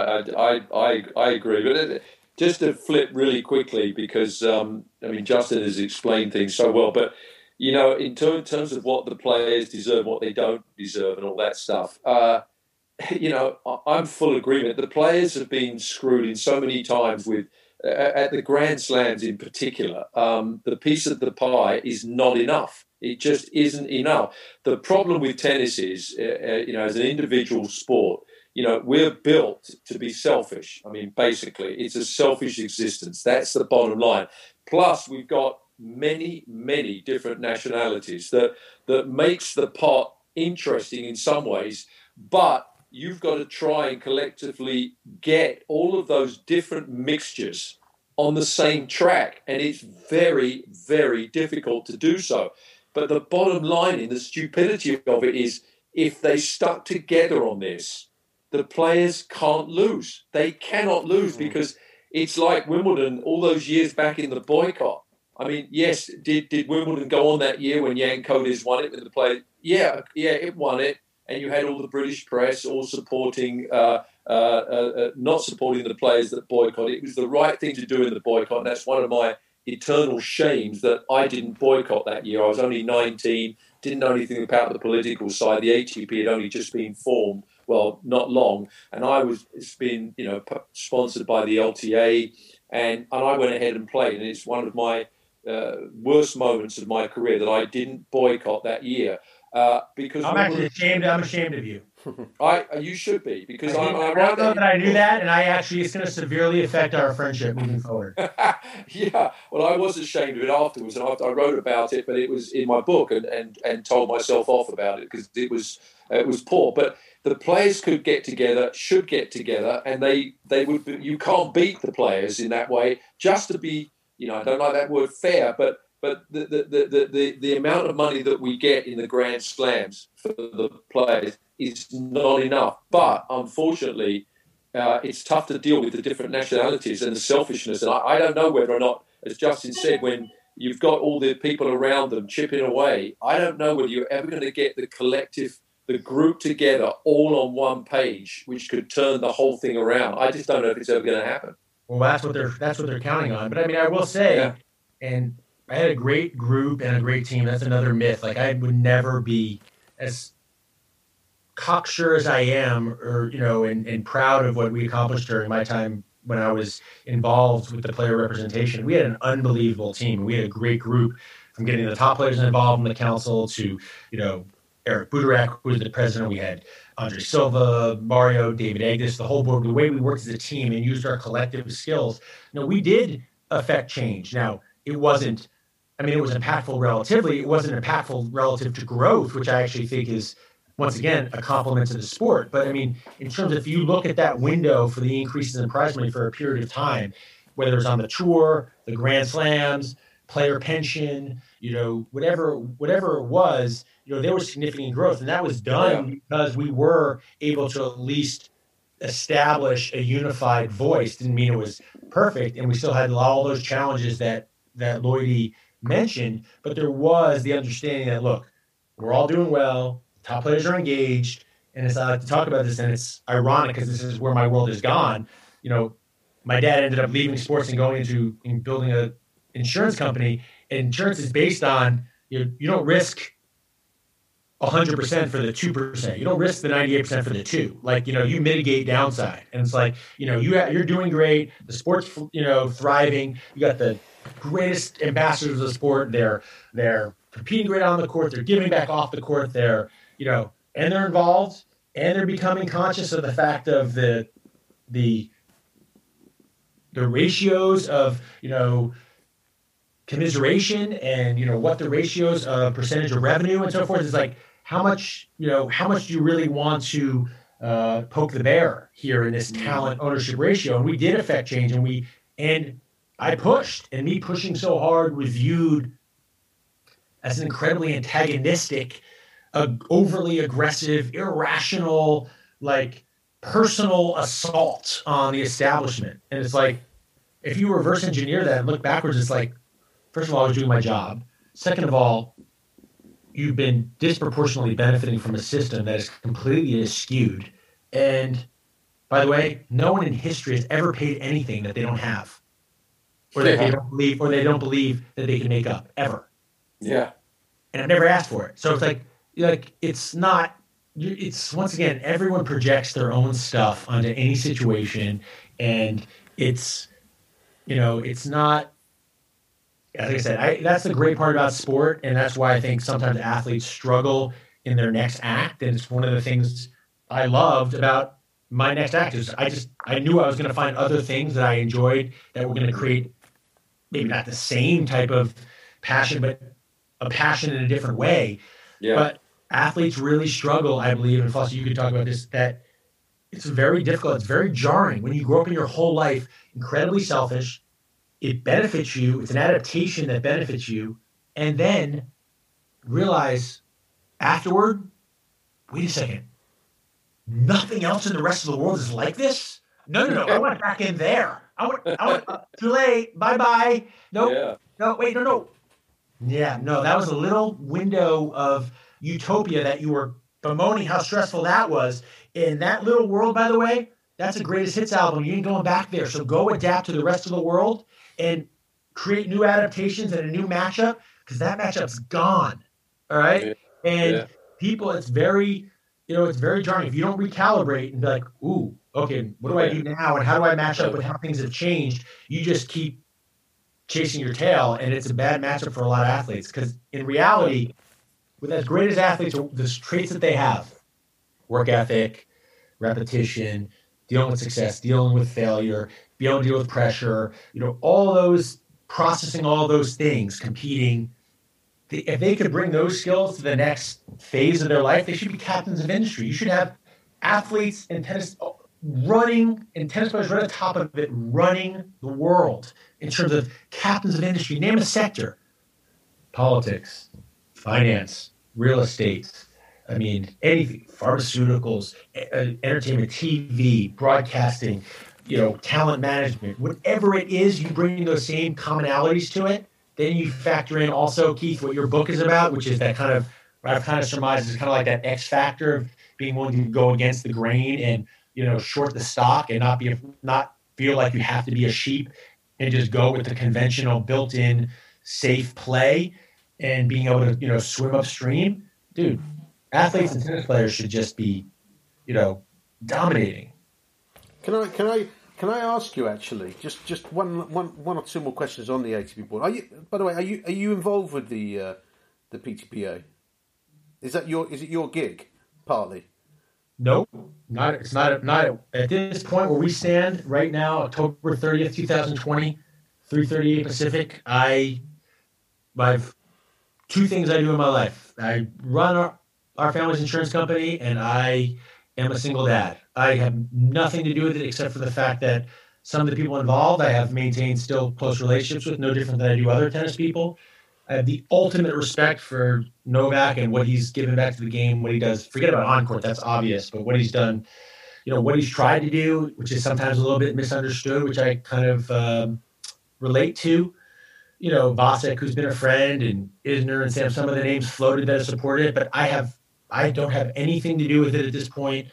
S3: agree. But just to flip really quickly, because, Justin has explained things so well, but in terms of what the players deserve, what they don't deserve, and all that stuff, I'm full agreement. The players have been screwed in so many times with, at the Grand Slams in particular, the piece of the pie is not enough. It just isn't enough. The problem with tennis is, as an individual sport, we're built to be selfish. I mean, basically, it's a selfish existence. That's the bottom line. Plus, we've got many, many different nationalities that makes the pot interesting in some ways, but you've got to try and collectively get all of those different mixtures on the same track. And it's very, very difficult to do so. But the bottom line in the stupidity of it is, if they stuck together on this, the players can't lose. They cannot lose, because it's like Wimbledon all those years back in the boycott. I mean, yes, did Wimbledon go on that year when Jan Kodis won it with the players? Yeah, it won it. And you had all the British press all supporting, not supporting the players that boycotted. It was the right thing to do in the boycott. And that's one of my eternal shames, that I didn't boycott that year. I was only 19, didn't know anything about the political side. The ATP had only just been formed, well, not long. And it's been, sponsored by the LTA. And I went ahead and played. And it's one of my worst moments of my career that I didn't boycott that year. Because
S4: I'm actually ashamed. I'm ashamed of you.
S3: You should be, because
S4: I don't know that I knew that, and it's going to severely affect our friendship moving forward.
S3: Yeah, well, I was ashamed of it afterwards, and I wrote about it, but it was in my book, and told myself off about it, because it was poor. But the players should get together, and they would. You can't beat the players in that way. Just to be, I don't like that word fair, but the amount of money that we get in the Grand Slams for the players is not enough. But unfortunately, it's tough to deal with the different nationalities and the selfishness. And I don't know whether or not, as Justin said, when you've got all the people around them chipping away, I don't know whether you're ever going to get the group together all on one page, which could turn the whole thing around. I just don't know if it's ever going to happen.
S4: Well, that's what they're counting on. But I mean, I will say, and I had a great group and a great team. That's another myth. Like, I would never be as cocksure as I am, or, and proud of what we accomplished during my time when I was involved with the player representation. We had an unbelievable team. We had a great group, from getting the top players involved in the council to, Eric Budarak, who was the president. We had Andre Silva, Mario, David Agnes, the whole board. The way we worked as a team and used our collective skills, we did affect change. Now, it wasn't, it was impactful relatively. It wasn't impactful relative to growth, which I actually think is, once again, a compliment to the sport. But in terms of, if you look at that window for the increases in prize money for a period of time, whether it's on the tour, the Grand Slams, player pension, whatever it was, there was significant growth. And that was done because we were able to at least establish a unified voice. Didn't mean it was perfect. And we still had all those challenges that Lloydie mentioned, but there was the understanding that, look, we're all doing well, top players are engaged, and I like to talk about this, and it's ironic because this is where my world has gone. My dad ended up leaving sports and going into building an insurance company, and insurance is based on, you don't risk 100% for the 2%. You don't risk the 98% for the 2%. Like, you mitigate downside, and it's like, you're doing great. The sport's, thriving. You got the greatest ambassadors of the sport. They're competing great on the court. They're giving back off the court. They're, and they're involved, and they're becoming conscious of the fact of the ratios of, commiseration, and, what the ratios of percentage of revenue and so forth is. Like, how much do you really want to poke the bear here in this talent ownership ratio? And we did affect change, and I pushed, and me pushing so hard was viewed as an incredibly antagonistic, overly aggressive, irrational, like, personal assault on the establishment. And it's like, if you reverse engineer that and look backwards, it's like, first of all, I was doing my job. Second of all, you've been disproportionately benefiting from a system that is completely skewed. And by the way, no one in history has ever paid anything that they don't have, or that they don't believe that they can make up, ever.
S3: Yeah.
S4: And I've never asked for it. So it's like it's not it's once again, everyone projects their own stuff onto any situation, and it's, it's not, like I said, that's the great part about sport, and that's why I think sometimes athletes struggle in their next act. And it's one of the things I loved about my next act is I knew I was going to find other things that I enjoyed that were going to create maybe not the same type of passion, but a passion in a different way.
S3: Yeah.
S4: But athletes really struggle, I believe, and Foster, you could talk about this, that it's very difficult. It's very jarring when you grow up in your whole life incredibly selfish. It benefits you. It's an adaptation that benefits you. And then realize afterward, wait a second, nothing else in the rest of the world is like this? No. I went back in there. I went too late. Bye-bye. Nope.
S3: Yeah.
S4: No, wait, no. Yeah, no, that was a little window of utopia that you were bemoaning how stressful that was. In that little world, by the way, that's a greatest hits album. You ain't going back there. So go adapt to the rest of the world and create new adaptations and a new matchup, because that matchup's gone. All right.
S3: Yeah.
S4: And people, it's very jarring. If you don't recalibrate and be like, ooh, okay, what do I do now? And how do I match up with how things have changed? You just keep chasing your tail, and it's a bad matchup for a lot of athletes, because in reality, with as great as athletes, the traits that they have, work ethic, repetition, dealing with success, dealing with failure, being able to deal with pressure, all those, processing all those things, competing, if they could bring those skills to the next phase of their life, they should be captains of industry. You should have athletes in tennis running, and tennis players right at the top of it, running the world in terms of captains of industry. Name a sector: politics, finance, real estate. I mean, anything, pharmaceuticals, entertainment, TV, broadcasting, talent management, whatever it is, you bring those same commonalities to it. Then you factor in also, Keith, what your book is about, which is that kind of, what I've kind of surmised is kind of like that X factor of being willing to go against the grain and, short the stock and not feel like you have to be a sheep and just go with the conventional built-in safe play and being able to, swim upstream. Dude, athletes and tennis players should just be, dominating.
S2: Can I ask you actually just one or two more questions on the ATP board? By the way, are you involved with the PTPA? Is it your gig partly?
S4: Nope, it's not at this point where we stand right now, October 30th, 2020, 3:38 Pacific. I've two things I do in my life. I run our family's insurance company, and I am a single dad. I have nothing to do with it except for the fact that some of the people involved I have maintained still close relationships with, no different than I do other tennis people. I have the ultimate respect for Novak and what he's given back to the game, what he does. Forget about on-court, that's obvious, but what he's done, what he's tried to do, which is sometimes a little bit misunderstood, which I kind of relate to. Vasek, who's been a friend, and Isner and Sam, some of the names floated that have supported it, but I don't have anything to do with it at this point.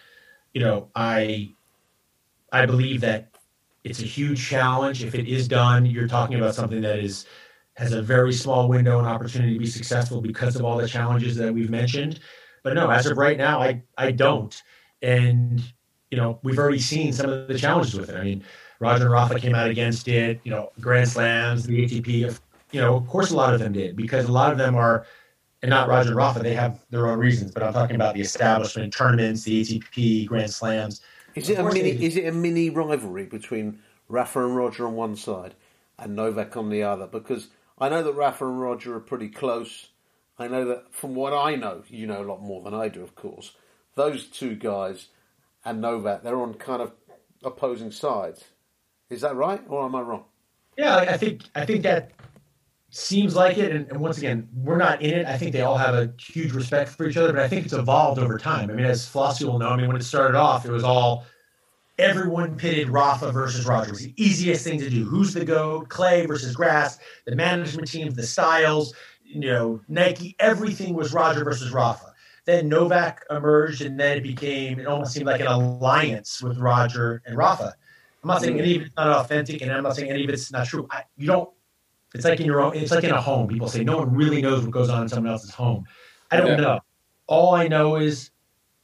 S4: I believe that it's a huge challenge. If it is done, you're talking about something that has a very small window and opportunity to be successful because of all the challenges that we've mentioned. But no, as of right now, I don't. And, we've already seen some of the challenges with it. I mean, Roger and Rafa came out against it, Grand Slams, the ATP, of course a lot of them did, because a lot of them are, and not Roger and Rafa, they have their own reasons, but I'm talking about the establishment, tournaments, the ATP, Grand Slams.
S2: Is it a mini rivalry between Rafa and Roger on one side and Novak on the other? Because I know that Rafa and Roger are pretty close. I know that from what I know, you know a lot more than I do, of course. Those two guys and Novak, they're on kind of opposing sides. Is that right, or am I wrong?
S4: Yeah, I think that seems like it. And once again, we're not in it. I think they all have a huge respect for each other, but I think it's evolved over time. I mean, as Flossie will know, when it started off, it was all everyone pitted Rafa versus Roger. It was the easiest thing to do. Who's the GOAT? Clay versus Grass, the management teams, the styles, Nike, everything was Roger versus Rafa. Then Novak emerged, and then it almost seemed like an alliance with Roger and Rafa. I'm not saying any of it's not authentic, and I'm not saying any of it's not true. It's like in your own. It's like in a home. People say no one really knows what goes on in someone else's home. I don't know. All I know is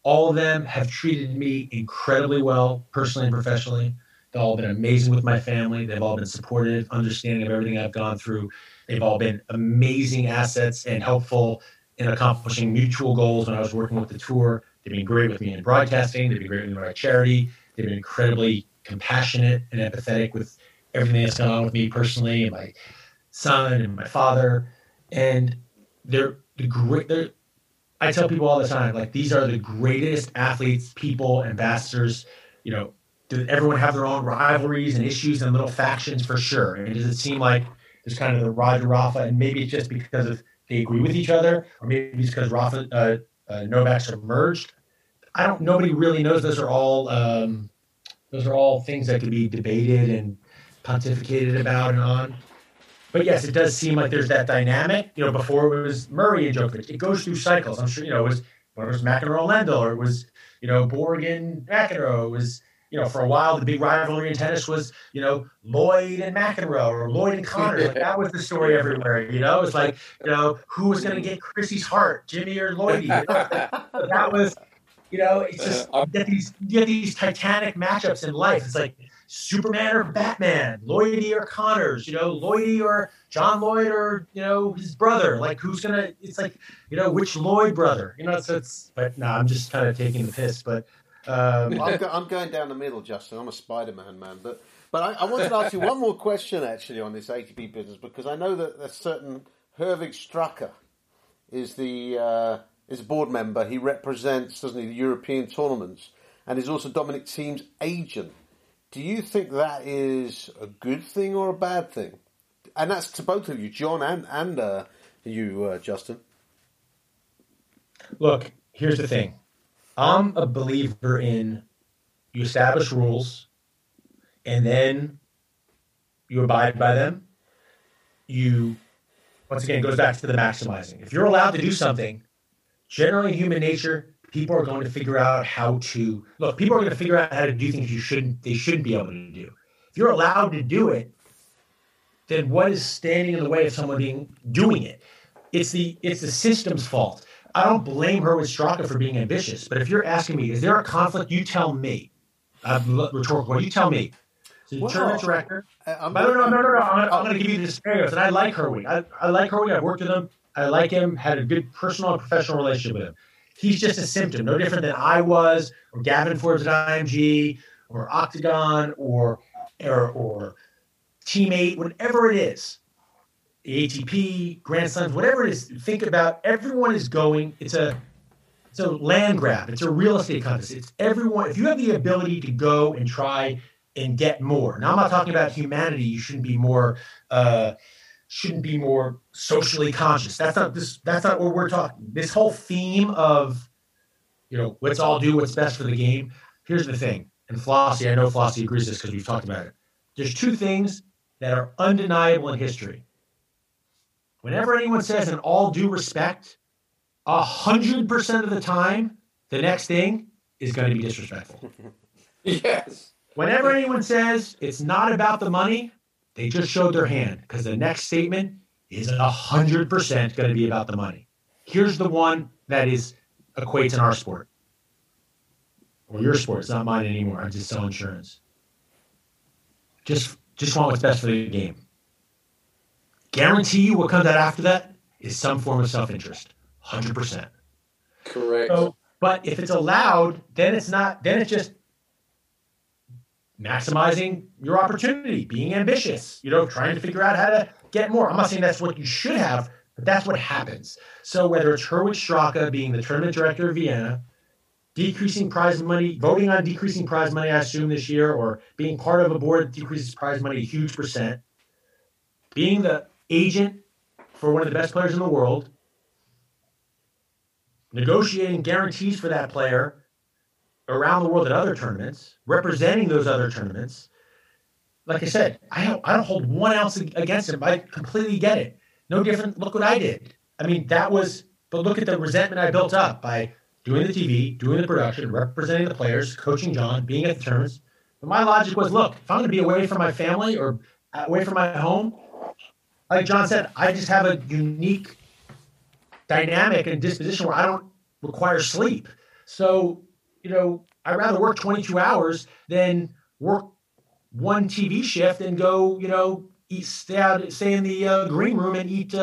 S4: All of them have treated me incredibly well, personally and professionally. They've all been amazing with my family. They've all been supportive, understanding of everything I've gone through. They've all been amazing assets and helpful in accomplishing mutual goals when I was working with the tour. They've been great with me in broadcasting. They've been great with me in my charity. They've been incredibly compassionate and empathetic with everything that's gone on with me personally and my son and my father. And they're great. I tell people all the time, like, these are the greatest athletes, people, ambassadors. You know, does everyone have their own rivalries and issues and little factions? For sure. And does it seem like there's kind of the Roger Rafa, and maybe it's just because of they agree with each other, or maybe it's because Rafa Novak's are merged? Nobody really knows. Those are all things that could be debated and pontificated about and on. But yes, it does seem like there's that dynamic. You know, before it was Murray and Djokovic. It goes through cycles. I'm sure, you know, it was McEnroe Lendl, or it was, you know, Borg and McEnroe. It was, you know, for a while, the big rivalry in tennis was, you know, Lloyd and McEnroe, or Lloyd and Connors. Like, that was the story everywhere, you know? It's like, you know, who was going to get Chrissy's heart, Jimmy or Lloydie? You know? That was, you know, it's just, you get these titanic matchups in life. It's like Superman or Batman, Lloydie or Connors, you know, Lloydie or John Lloyd or, you know, his brother. Like, who's going to, it's like, you know, which Lloyd brother? You know, but no, I'm just kind of taking the piss, but.
S2: I'm going down the middle, Justin. I'm a Spider-Man man, but I wanted to ask you one more question actually on this ATP business, because I know that a certain Herwig Straka is a board member. He represents, doesn't he, the European tournaments, and is also Dominic Thiem's agent. Do you think that is a good thing or a bad thing? And that's to both of you, John and you, Justin.
S4: Look, here's the thing. I'm a believer in you establish rules and then you abide by them. Once again, it goes back to the maximizing. If you're allowed to do something, generally in human nature, people are going to figure out how to do things they shouldn't be able to do. If you're allowed to do it, then what is standing in the way of someone doing it? It's the system's fault. I don't blame Herwig Straka for being ambitious, but if you're asking me, is there a conflict? You tell me. Rhetorical. You tell me. So the tournament director. No. I'm going to give you the scenarios, and I like Herwig. I like Herwig. I've worked with him. I like him. Had a good personal and professional relationship with him. He's just a symptom, no different than I was, or Gavin Forbes at IMG, or Octagon, or Teammate, whatever it is. The ATP, Grand Slams, whatever it is, think about everyone is going. It's a land grab. It's a real estate contest. It's everyone. If you have the ability to go and try and get more. Now, I'm not talking about humanity. You shouldn't be more socially conscious. That's not what we're talking. This whole theme of, you know, let's all do what's best for the game. Here's the thing, and Flossie, I know Flossie agrees with this because we've talked about it. There's two things that are undeniable in history. Whenever anyone says, in all due respect, 100% of the time, the next thing is going to be disrespectful.
S3: Yes.
S4: Whenever anyone says it's not about the money, they just showed their hand, because the next statement is 100% going to be about the money. Here's the one that equates in our sport. Or your sport. It's not mine anymore. I just sell insurance. Just want what's best for the game. Guarantee you what comes out after that is some form of self-interest. 100%.
S3: Correct.
S4: So, but if it's allowed, then it's just maximizing your opportunity, being ambitious, you know, trying to figure out how to get more. I'm not saying that's what you should have, but that's what happens. So whether it's Herwig Straka being the tournament director of Vienna, decreasing prize money, voting on decreasing prize money, I assume this year, or being part of a board that decreases prize money a huge percent, being the agent for one of the best players in the world, negotiating guarantees for that player around the world at other tournaments, representing those other tournaments. Like I said, I don't hold 1 ounce against him. I completely get it. No different. Look what I did. I mean, but look at the resentment I built up by doing the TV, doing the production, representing the players, coaching John, being at the tournaments. But my logic was, look, if I'm going to be away from my family or away from my home, like John said, I just have a unique dynamic and disposition where I don't require sleep. So, I'd rather work 22 hours than work one TV shift and go, stay in the green room and eat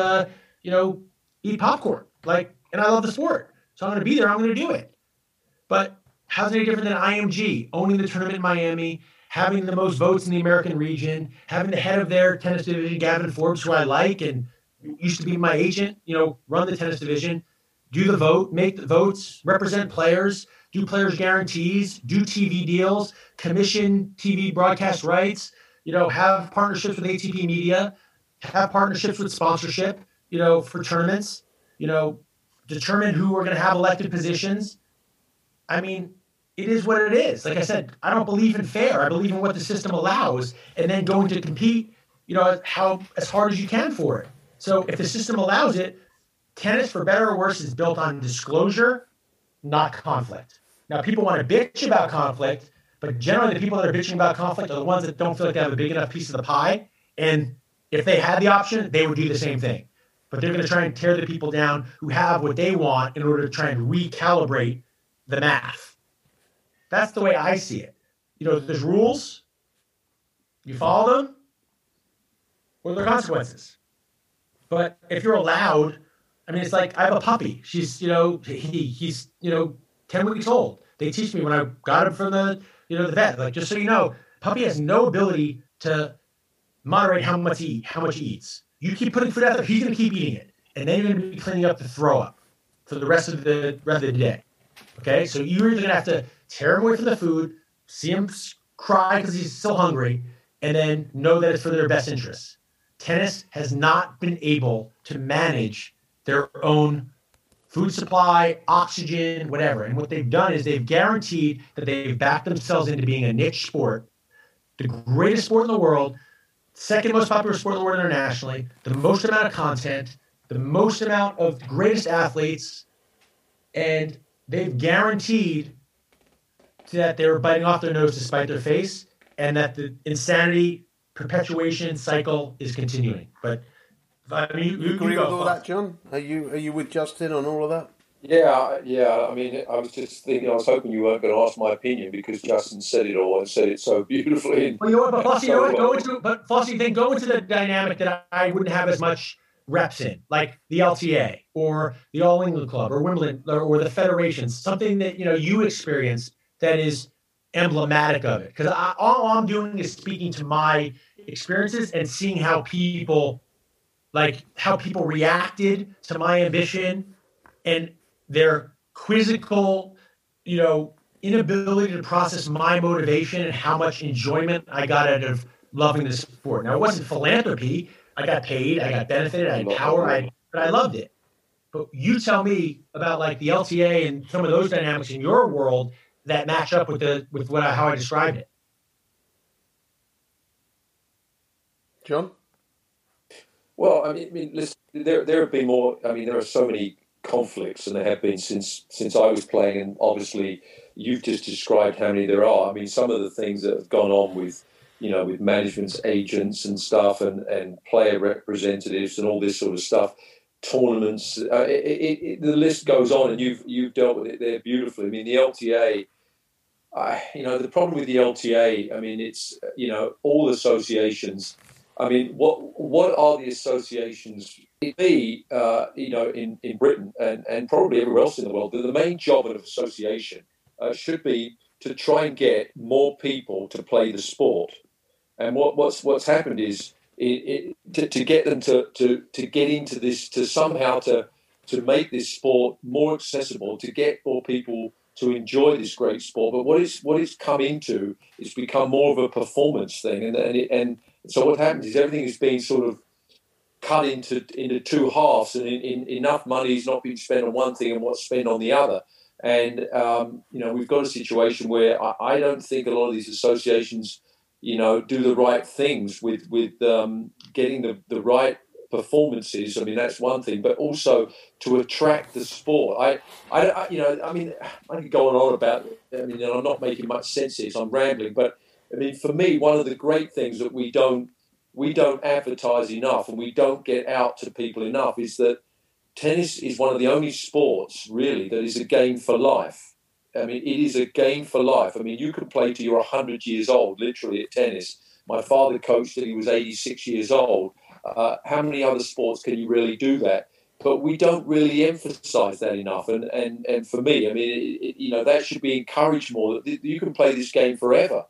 S4: popcorn. And I love the sport. So I'm going to be there. I'm going to do it. But how's it any different than IMG, owning the tournament in Miami, having the most votes in the American region, having the head of their tennis division, Gavin Forbes, who I like and used to be my agent, run the tennis division, do the vote, make the votes, represent players, do players guarantees, do TV deals, commission TV broadcast rights, have partnerships with ATP Media, have partnerships with sponsorship, for tournaments, determine who are going to have elected positions. I mean, it is what it is. Like I said, I don't believe in fair. I believe in what the system allows, and then going to compete, as hard as you can for it. So if the system allows it, tennis, for better or worse, is built on disclosure, not conflict. Now, people want to bitch about conflict, but generally the people that are bitching about conflict are the ones that don't feel like they have a big enough piece of the pie. And if they had the option, they would do the same thing. But they're going to try and tear the people down who have what they want in order to try and recalibrate the math. That's the way I see it. There's rules, you follow them, or there are consequences. But if you're allowed, it's like I have a puppy. She's, he's 10 weeks old. They teach me when I got him from the vet, just so you know, puppy has no ability to moderate how much he eats. You keep putting food out there, he's going to keep eating it. And then you're going to be cleaning up the throw up for the rest of the day. Okay? So you're either going to have to tear him away from the food, see him cry because he's still hungry, and then know that it's for their best interests. Tennis has not been able to manage their own food supply, oxygen, whatever. And what they've done is they've guaranteed that they've backed themselves into being a niche sport, the greatest sport in the world, second most popular sport in the world internationally, the most amount of content, the most amount of greatest athletes, and they've guaranteed that they're biting off their nose to spite their face, and that the insanity perpetuation cycle is continuing. But
S2: you agree with all that, John? Are you with Justin on all of that?
S3: Yeah. I was just thinking. I was hoping you weren't going to ask my opinion because Justin said it all and said it so beautifully.
S4: Well, but Flossie, go into the dynamic that I wouldn't have as much reps in, like the LTA or the All England Club or Wimbledon or the federations. Something that you experienced that is emblematic of it. Because all I'm doing is speaking to my experiences and seeing how people reacted to my ambition and their quizzical, inability to process my motivation and how much enjoyment I got out of loving the sport. Now, it wasn't philanthropy. I got paid, I got benefited, I had power, but I loved it. But you tell me about the LTA and some of those dynamics in your world that match up with how I described it.
S2: John?
S3: Well, listen, there have been more. There are so many conflicts, and there have been since I was playing. And obviously, you've just described how many there are. Some of the things that have gone on with management's agents and stuff, and player representatives and all this sort of stuff, tournaments. The list goes on, and you've dealt with it there beautifully. The LTA. The problem with the LTA. It's all associations. What are the associations? In Britain and probably everywhere else in the world, the main job of an association should be to try and get more people to play the sport. And what's happened is to get them to get into this, to somehow to make this sport more accessible, to get more people to enjoy this great sport. But what it's come into is become more of a performance thing, and so what happens is everything is being sort of cut into two halves, and enough money is not being spent on one thing and what's spent on the other. And we've got a situation where I don't think a lot of these associations, do the right things with getting the right performances. That's one thing, but also to attract the sport. I could go on about. And I'm not making much sense here, so I'm rambling, but. For me, one of the great things that we don't advertise enough and we don't get out to people enough is that tennis is one of the only sports, really, that is a game for life. I mean, it is a game for life. I mean, you can play till you're 100 years old, literally, at tennis. My father coached till he was 86 years old. How many other sports can you really do that? But we don't really emphasize that enough. And for me, I mean, that should be encouraged more, that you can play this game forever.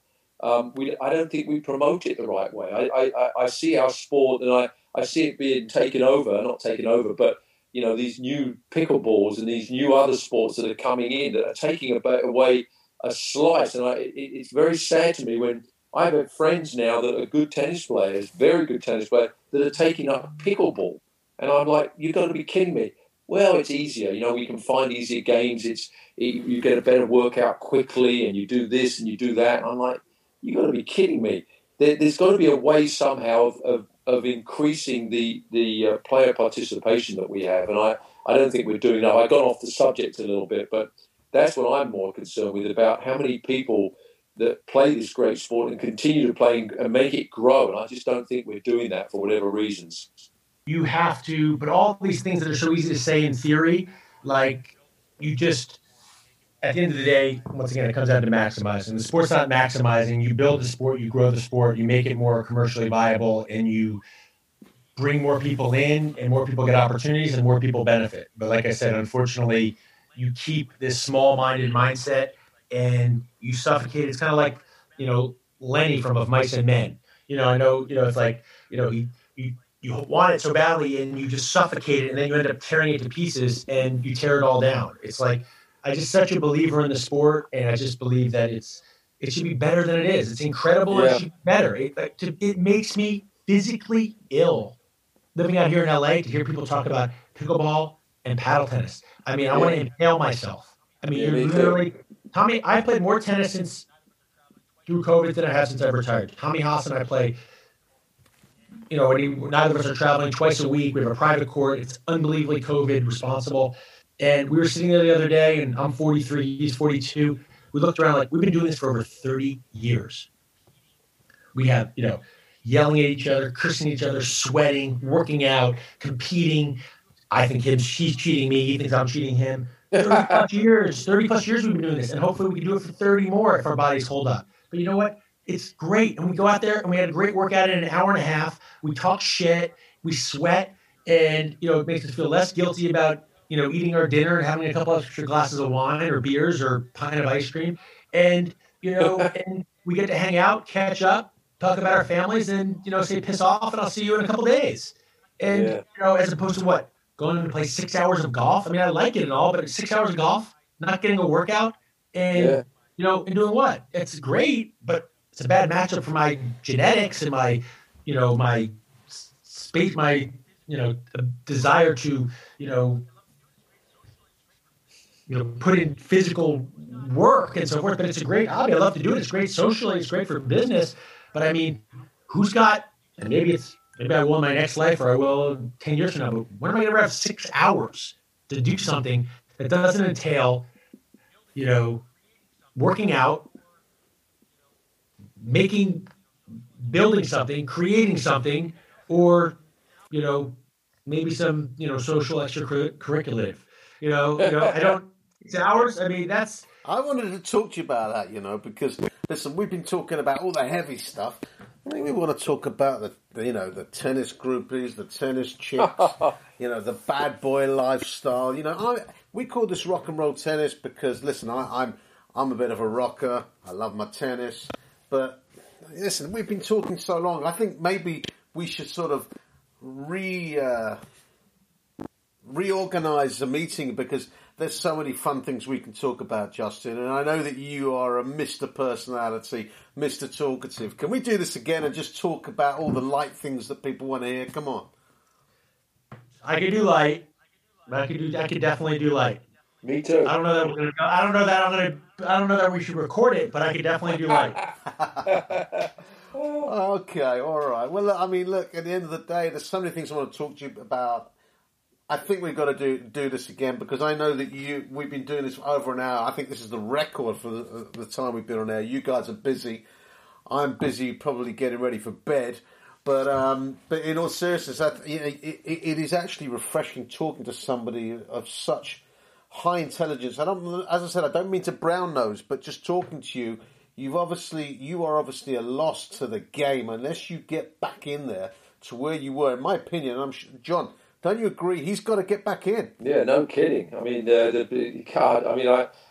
S3: I don't think we promote it the right way. I see our sport, and I see it being taken over, not taken over, but these new pickleballs and these new other sports that are coming in that are taking away a slice. And it's very sad to me when I have friends now that are good tennis players, very good tennis players, that are taking up pickleball. And I'm like, you've got to be kidding me. Well, it's easier. We can find easier games. You get a better workout quickly, and you do this and you do that. And I'm like, you've got to be kidding me. There's got to be a way somehow of increasing the player participation that we have. And I don't think we're doing that. I got off the subject a little bit, but that's what I'm more concerned with, about how many people that play this great sport and continue to play and make it grow. And I just don't think we're doing that for whatever reasons.
S4: You have to, but all these things that are so easy to say in theory, like you just, at the end of the day, once again, it comes down to maximizing. The sport's not maximizing. You build the sport, you grow the sport, you make it more commercially viable, and you bring more people in, and more people get opportunities, and more people benefit. But like I said, unfortunately, you keep this small-minded mindset, and you suffocate. It's kind of like, Lenny from Of Mice and Men. I know, it's like, you want it so badly, and you just suffocate it, and then you end up tearing it to pieces, and you tear it all down. It's like, I'm just such a believer in the sport, and I just believe that it should be better than it is. It's incredible. Yeah. It should be better. It makes me physically ill living out here in LA to hear people talk about pickleball and paddle tennis. I mean, I want to impale myself. I mean, you're literally Tommy. I played more tennis through COVID than I have since I retired. Tommy Haas and I play. Neither of us are traveling twice a week. We have a private court. It's unbelievably COVID responsible. And we were sitting there the other day, and I'm 43, he's 42. We looked around like, we've been doing this for over 30 years. We have, yelling at each other, cursing at each other, sweating, working out, competing. I think he's cheating me. He thinks I'm cheating him. 30 plus years we've been doing this. And hopefully we can do it for 30 more if our bodies hold up. But you know what? It's great. And we go out there and we had a great workout in an hour and a half. We talk shit. We sweat. And, it makes us feel less guilty about, eating our dinner and having a couple extra glasses of wine or beers or pint of ice cream. And, and we get to hang out, catch up, talk about our families, and, say piss off and I'll see you in a couple days. And, as opposed to what? Going to play 6 hours of golf? I mean, I like it and all, but 6 hours of golf, not getting a workout, and, and doing what? It's great, but it's a bad matchup for my genetics and my, my space, my, desire to, put in physical work and so forth. But it's a great hobby. I love to do it. It's great socially. It's great for business. But I mean, who's got, and maybe I will in my next life or I will 10 years from now, but when am I going to have 6 hours to do something that doesn't entail, working out, building something, creating something, or, maybe some, social extracurricular, I don't, 6 hours. I mean,
S2: I wanted to talk to you about that, because listen, we've been talking about all the heavy stuff. I think we want to talk about the tennis groupies, the tennis chicks, the bad boy lifestyle. We call this rock and roll tennis because, listen, I'm a bit of a rocker. I love my tennis, but listen, we've been talking so long. I think maybe we should sort of reorganize the meeting because there's so many fun things we can talk about, Justin. And I know that you are a Mr. Personality, Mr. Talkative. Can we do this again and just talk about all the light things that people want to hear? Come on.
S4: I could do light. I could definitely do light.
S3: Me too.
S4: I don't know that we should record it, but I could definitely do light.
S2: Okay, all right. Well, I mean, look, at the end of the day, there's so many things I want to talk to you about. I think we've got to do this again because I know that we've been doing this for over an hour. I think this is the record for the time we've been on air. You guys are busy. I'm busy probably getting ready for bed. But in all seriousness, it is actually refreshing talking to somebody of such high intelligence. As I said, I don't mean to brown nose, but just talking to you, you are obviously a loss to the game unless you get back in there to where you were. In my opinion, John, don't you agree? He's got to get back in.
S3: Yeah, no kidding. I mean, the card. I mean,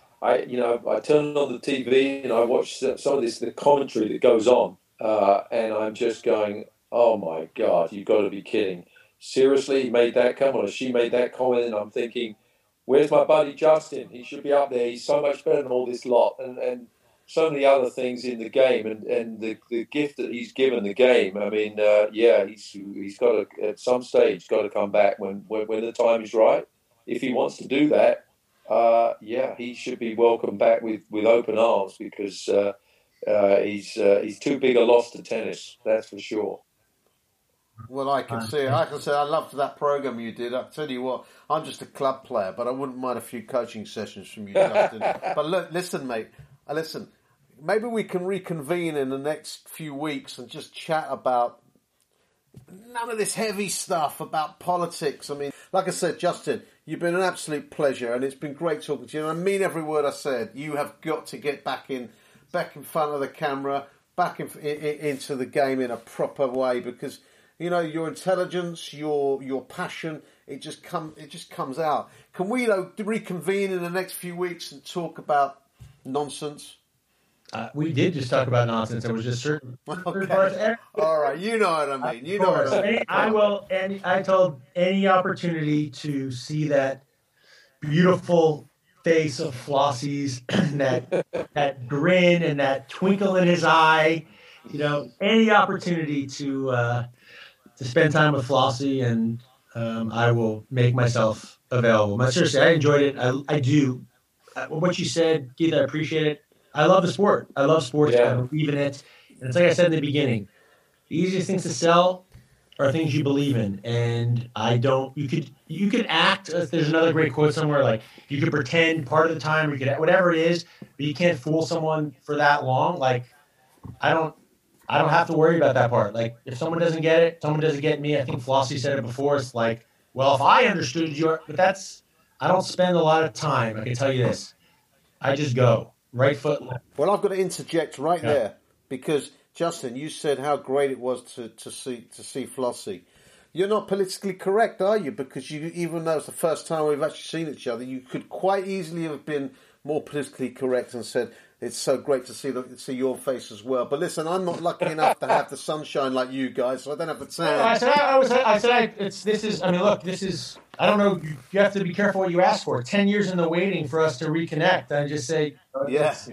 S3: I turn on the TV and I watch some of the commentary that goes on, and I'm just going, oh my God, you've got to be kidding. Seriously, he made that comment, or she made that comment, and I'm thinking, where's my buddy Justin? He should be up there. He's so much better than all this lot, and so many other things in the game, and the gift that he's given the game. I mean, he's got to, at some stage, got to come back when the time is right. If he wants to do that, he should be welcomed back with open arms, because he's too big a loss to tennis. That's for sure.
S2: Well, I can see it. I can say I loved that program you did. I tell you what, I'm just a club player, but I wouldn't mind a few coaching sessions from you, Justin. But look, listen, mate. Listen, maybe we can reconvene in the next few weeks and just chat about none of this heavy stuff about politics. I mean, like I said, Justin, you've been an absolute pleasure, and it's been great talking to you. And I mean every word I said. You have got to get back in front of the camera, back into the game in a proper way, because you know your intelligence, your passion, it just comes out. Can we reconvene in the next few weeks and talk about nonsense?
S4: We did just talk about nonsense. It was just certain.
S2: Okay. All right, you know what I mean. You know what I mean.
S4: I will. And I told any opportunity to see that beautiful face of Flossie's, that grin and that twinkle in his eye. You know, any opportunity to spend time with Flossie, and I will make myself available. But seriously, I enjoyed it. I do. What you said, Keith, I appreciate it. I love the sport. I love sports. Yeah. I believe in it. And it's like I said in the beginning, the easiest things to sell are things you believe in. And you could act, there's another great quote somewhere, like you could pretend part of the time, or you could, whatever it is, but you can't fool someone for that long. Like, I don't have to worry about that part. Like, if someone doesn't get it, someone doesn't get me. I think Flossie said it before. It's like, well, if I understood you, but I don't spend a lot of time. I can tell you this. I just go. Right foot.
S2: Well, I've got to interject right there, because Justin, you said how great it was to see Flossie. You're not politically correct, are you? Because even though it's the first time we've actually seen each other, you could quite easily have been more politically correct and said, it's so great to see your face as well. But listen, I'm not lucky enough to have the sunshine like you guys, so I don't have the tan.
S4: I don't know, you have to be careful what you ask for. 10 years in the waiting for us to reconnect. I just say,
S2: yes.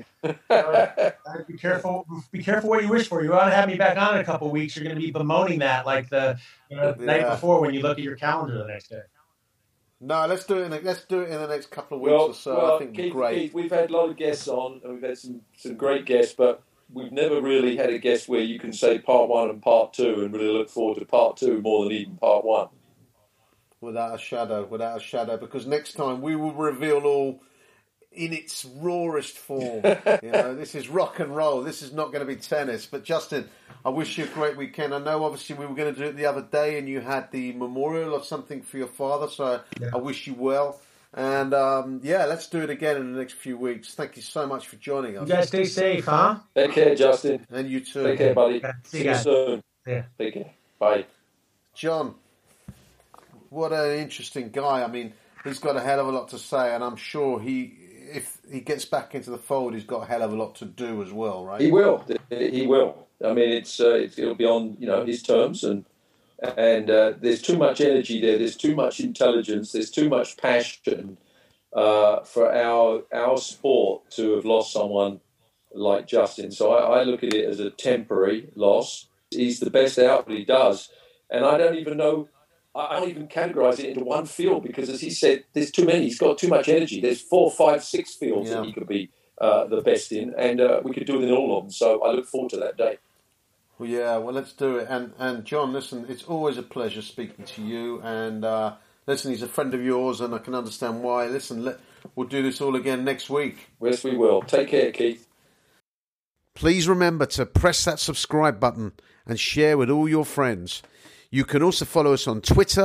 S4: Be careful what you wish for. You ought to have me back on in a couple of weeks. You're going to be bemoaning that like the night before when you look at your calendar the next day.
S2: No, let's do it in the next couple of weeks or so.
S3: Well,
S2: I think it'd be great.
S3: Keith, we've had a lot of guests on, and we've had some great guests, but we've never really had a guest where you can say part one and part two and really look forward to part two more than even part one.
S2: Without a shadow, because next time we will reveal all in its rawest form. This is rock and roll. This is not going to be tennis. But Justin, I wish you a great weekend. I know obviously we were going to do it the other day and you had the memorial or something for your father, so I wish you well. And let's do it again in the next few weeks. Thank you so much for joining us.
S4: You guys stay safe, huh?
S3: Take care, Justin.
S2: And you too.
S3: Take care, buddy.
S4: See
S3: you soon.
S4: Yeah.
S3: Take care. Bye.
S2: John, what an interesting guy. I mean, he's got a hell of a lot to say, and I'm sure if he gets back into the fold, he's got a hell of a lot to do as well, right?
S3: He will. I mean, it'll be on his terms, and there's too much energy there. There's too much intelligence. There's too much passion for our sport to have lost someone like Justin. So I look at it as a temporary loss. He's the best out what he does, and I don't even categorize it into one field because, as he said, there's too many. He's got too much energy. There's 4, 5, 6 fields that he could be the best in, and we could do it in all of them. So I look forward to that day.
S2: Well, let's do it. And John, listen, it's always a pleasure speaking to you. And listen, he's a friend of yours, and I can understand why. Listen, we'll do this all again next week.
S3: Yes, we will. Take care, Keith.
S2: Please remember to press that subscribe button and share with all your friends. You can also follow us on Twitter,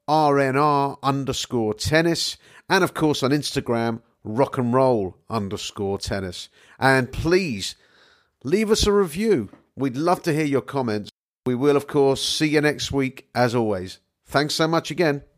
S2: RNR_tennis, and of course on Instagram, rockandroll_tennis. And please leave us a review. We'd love to hear your comments. We will, of course, see you next week as always. Thanks so much again.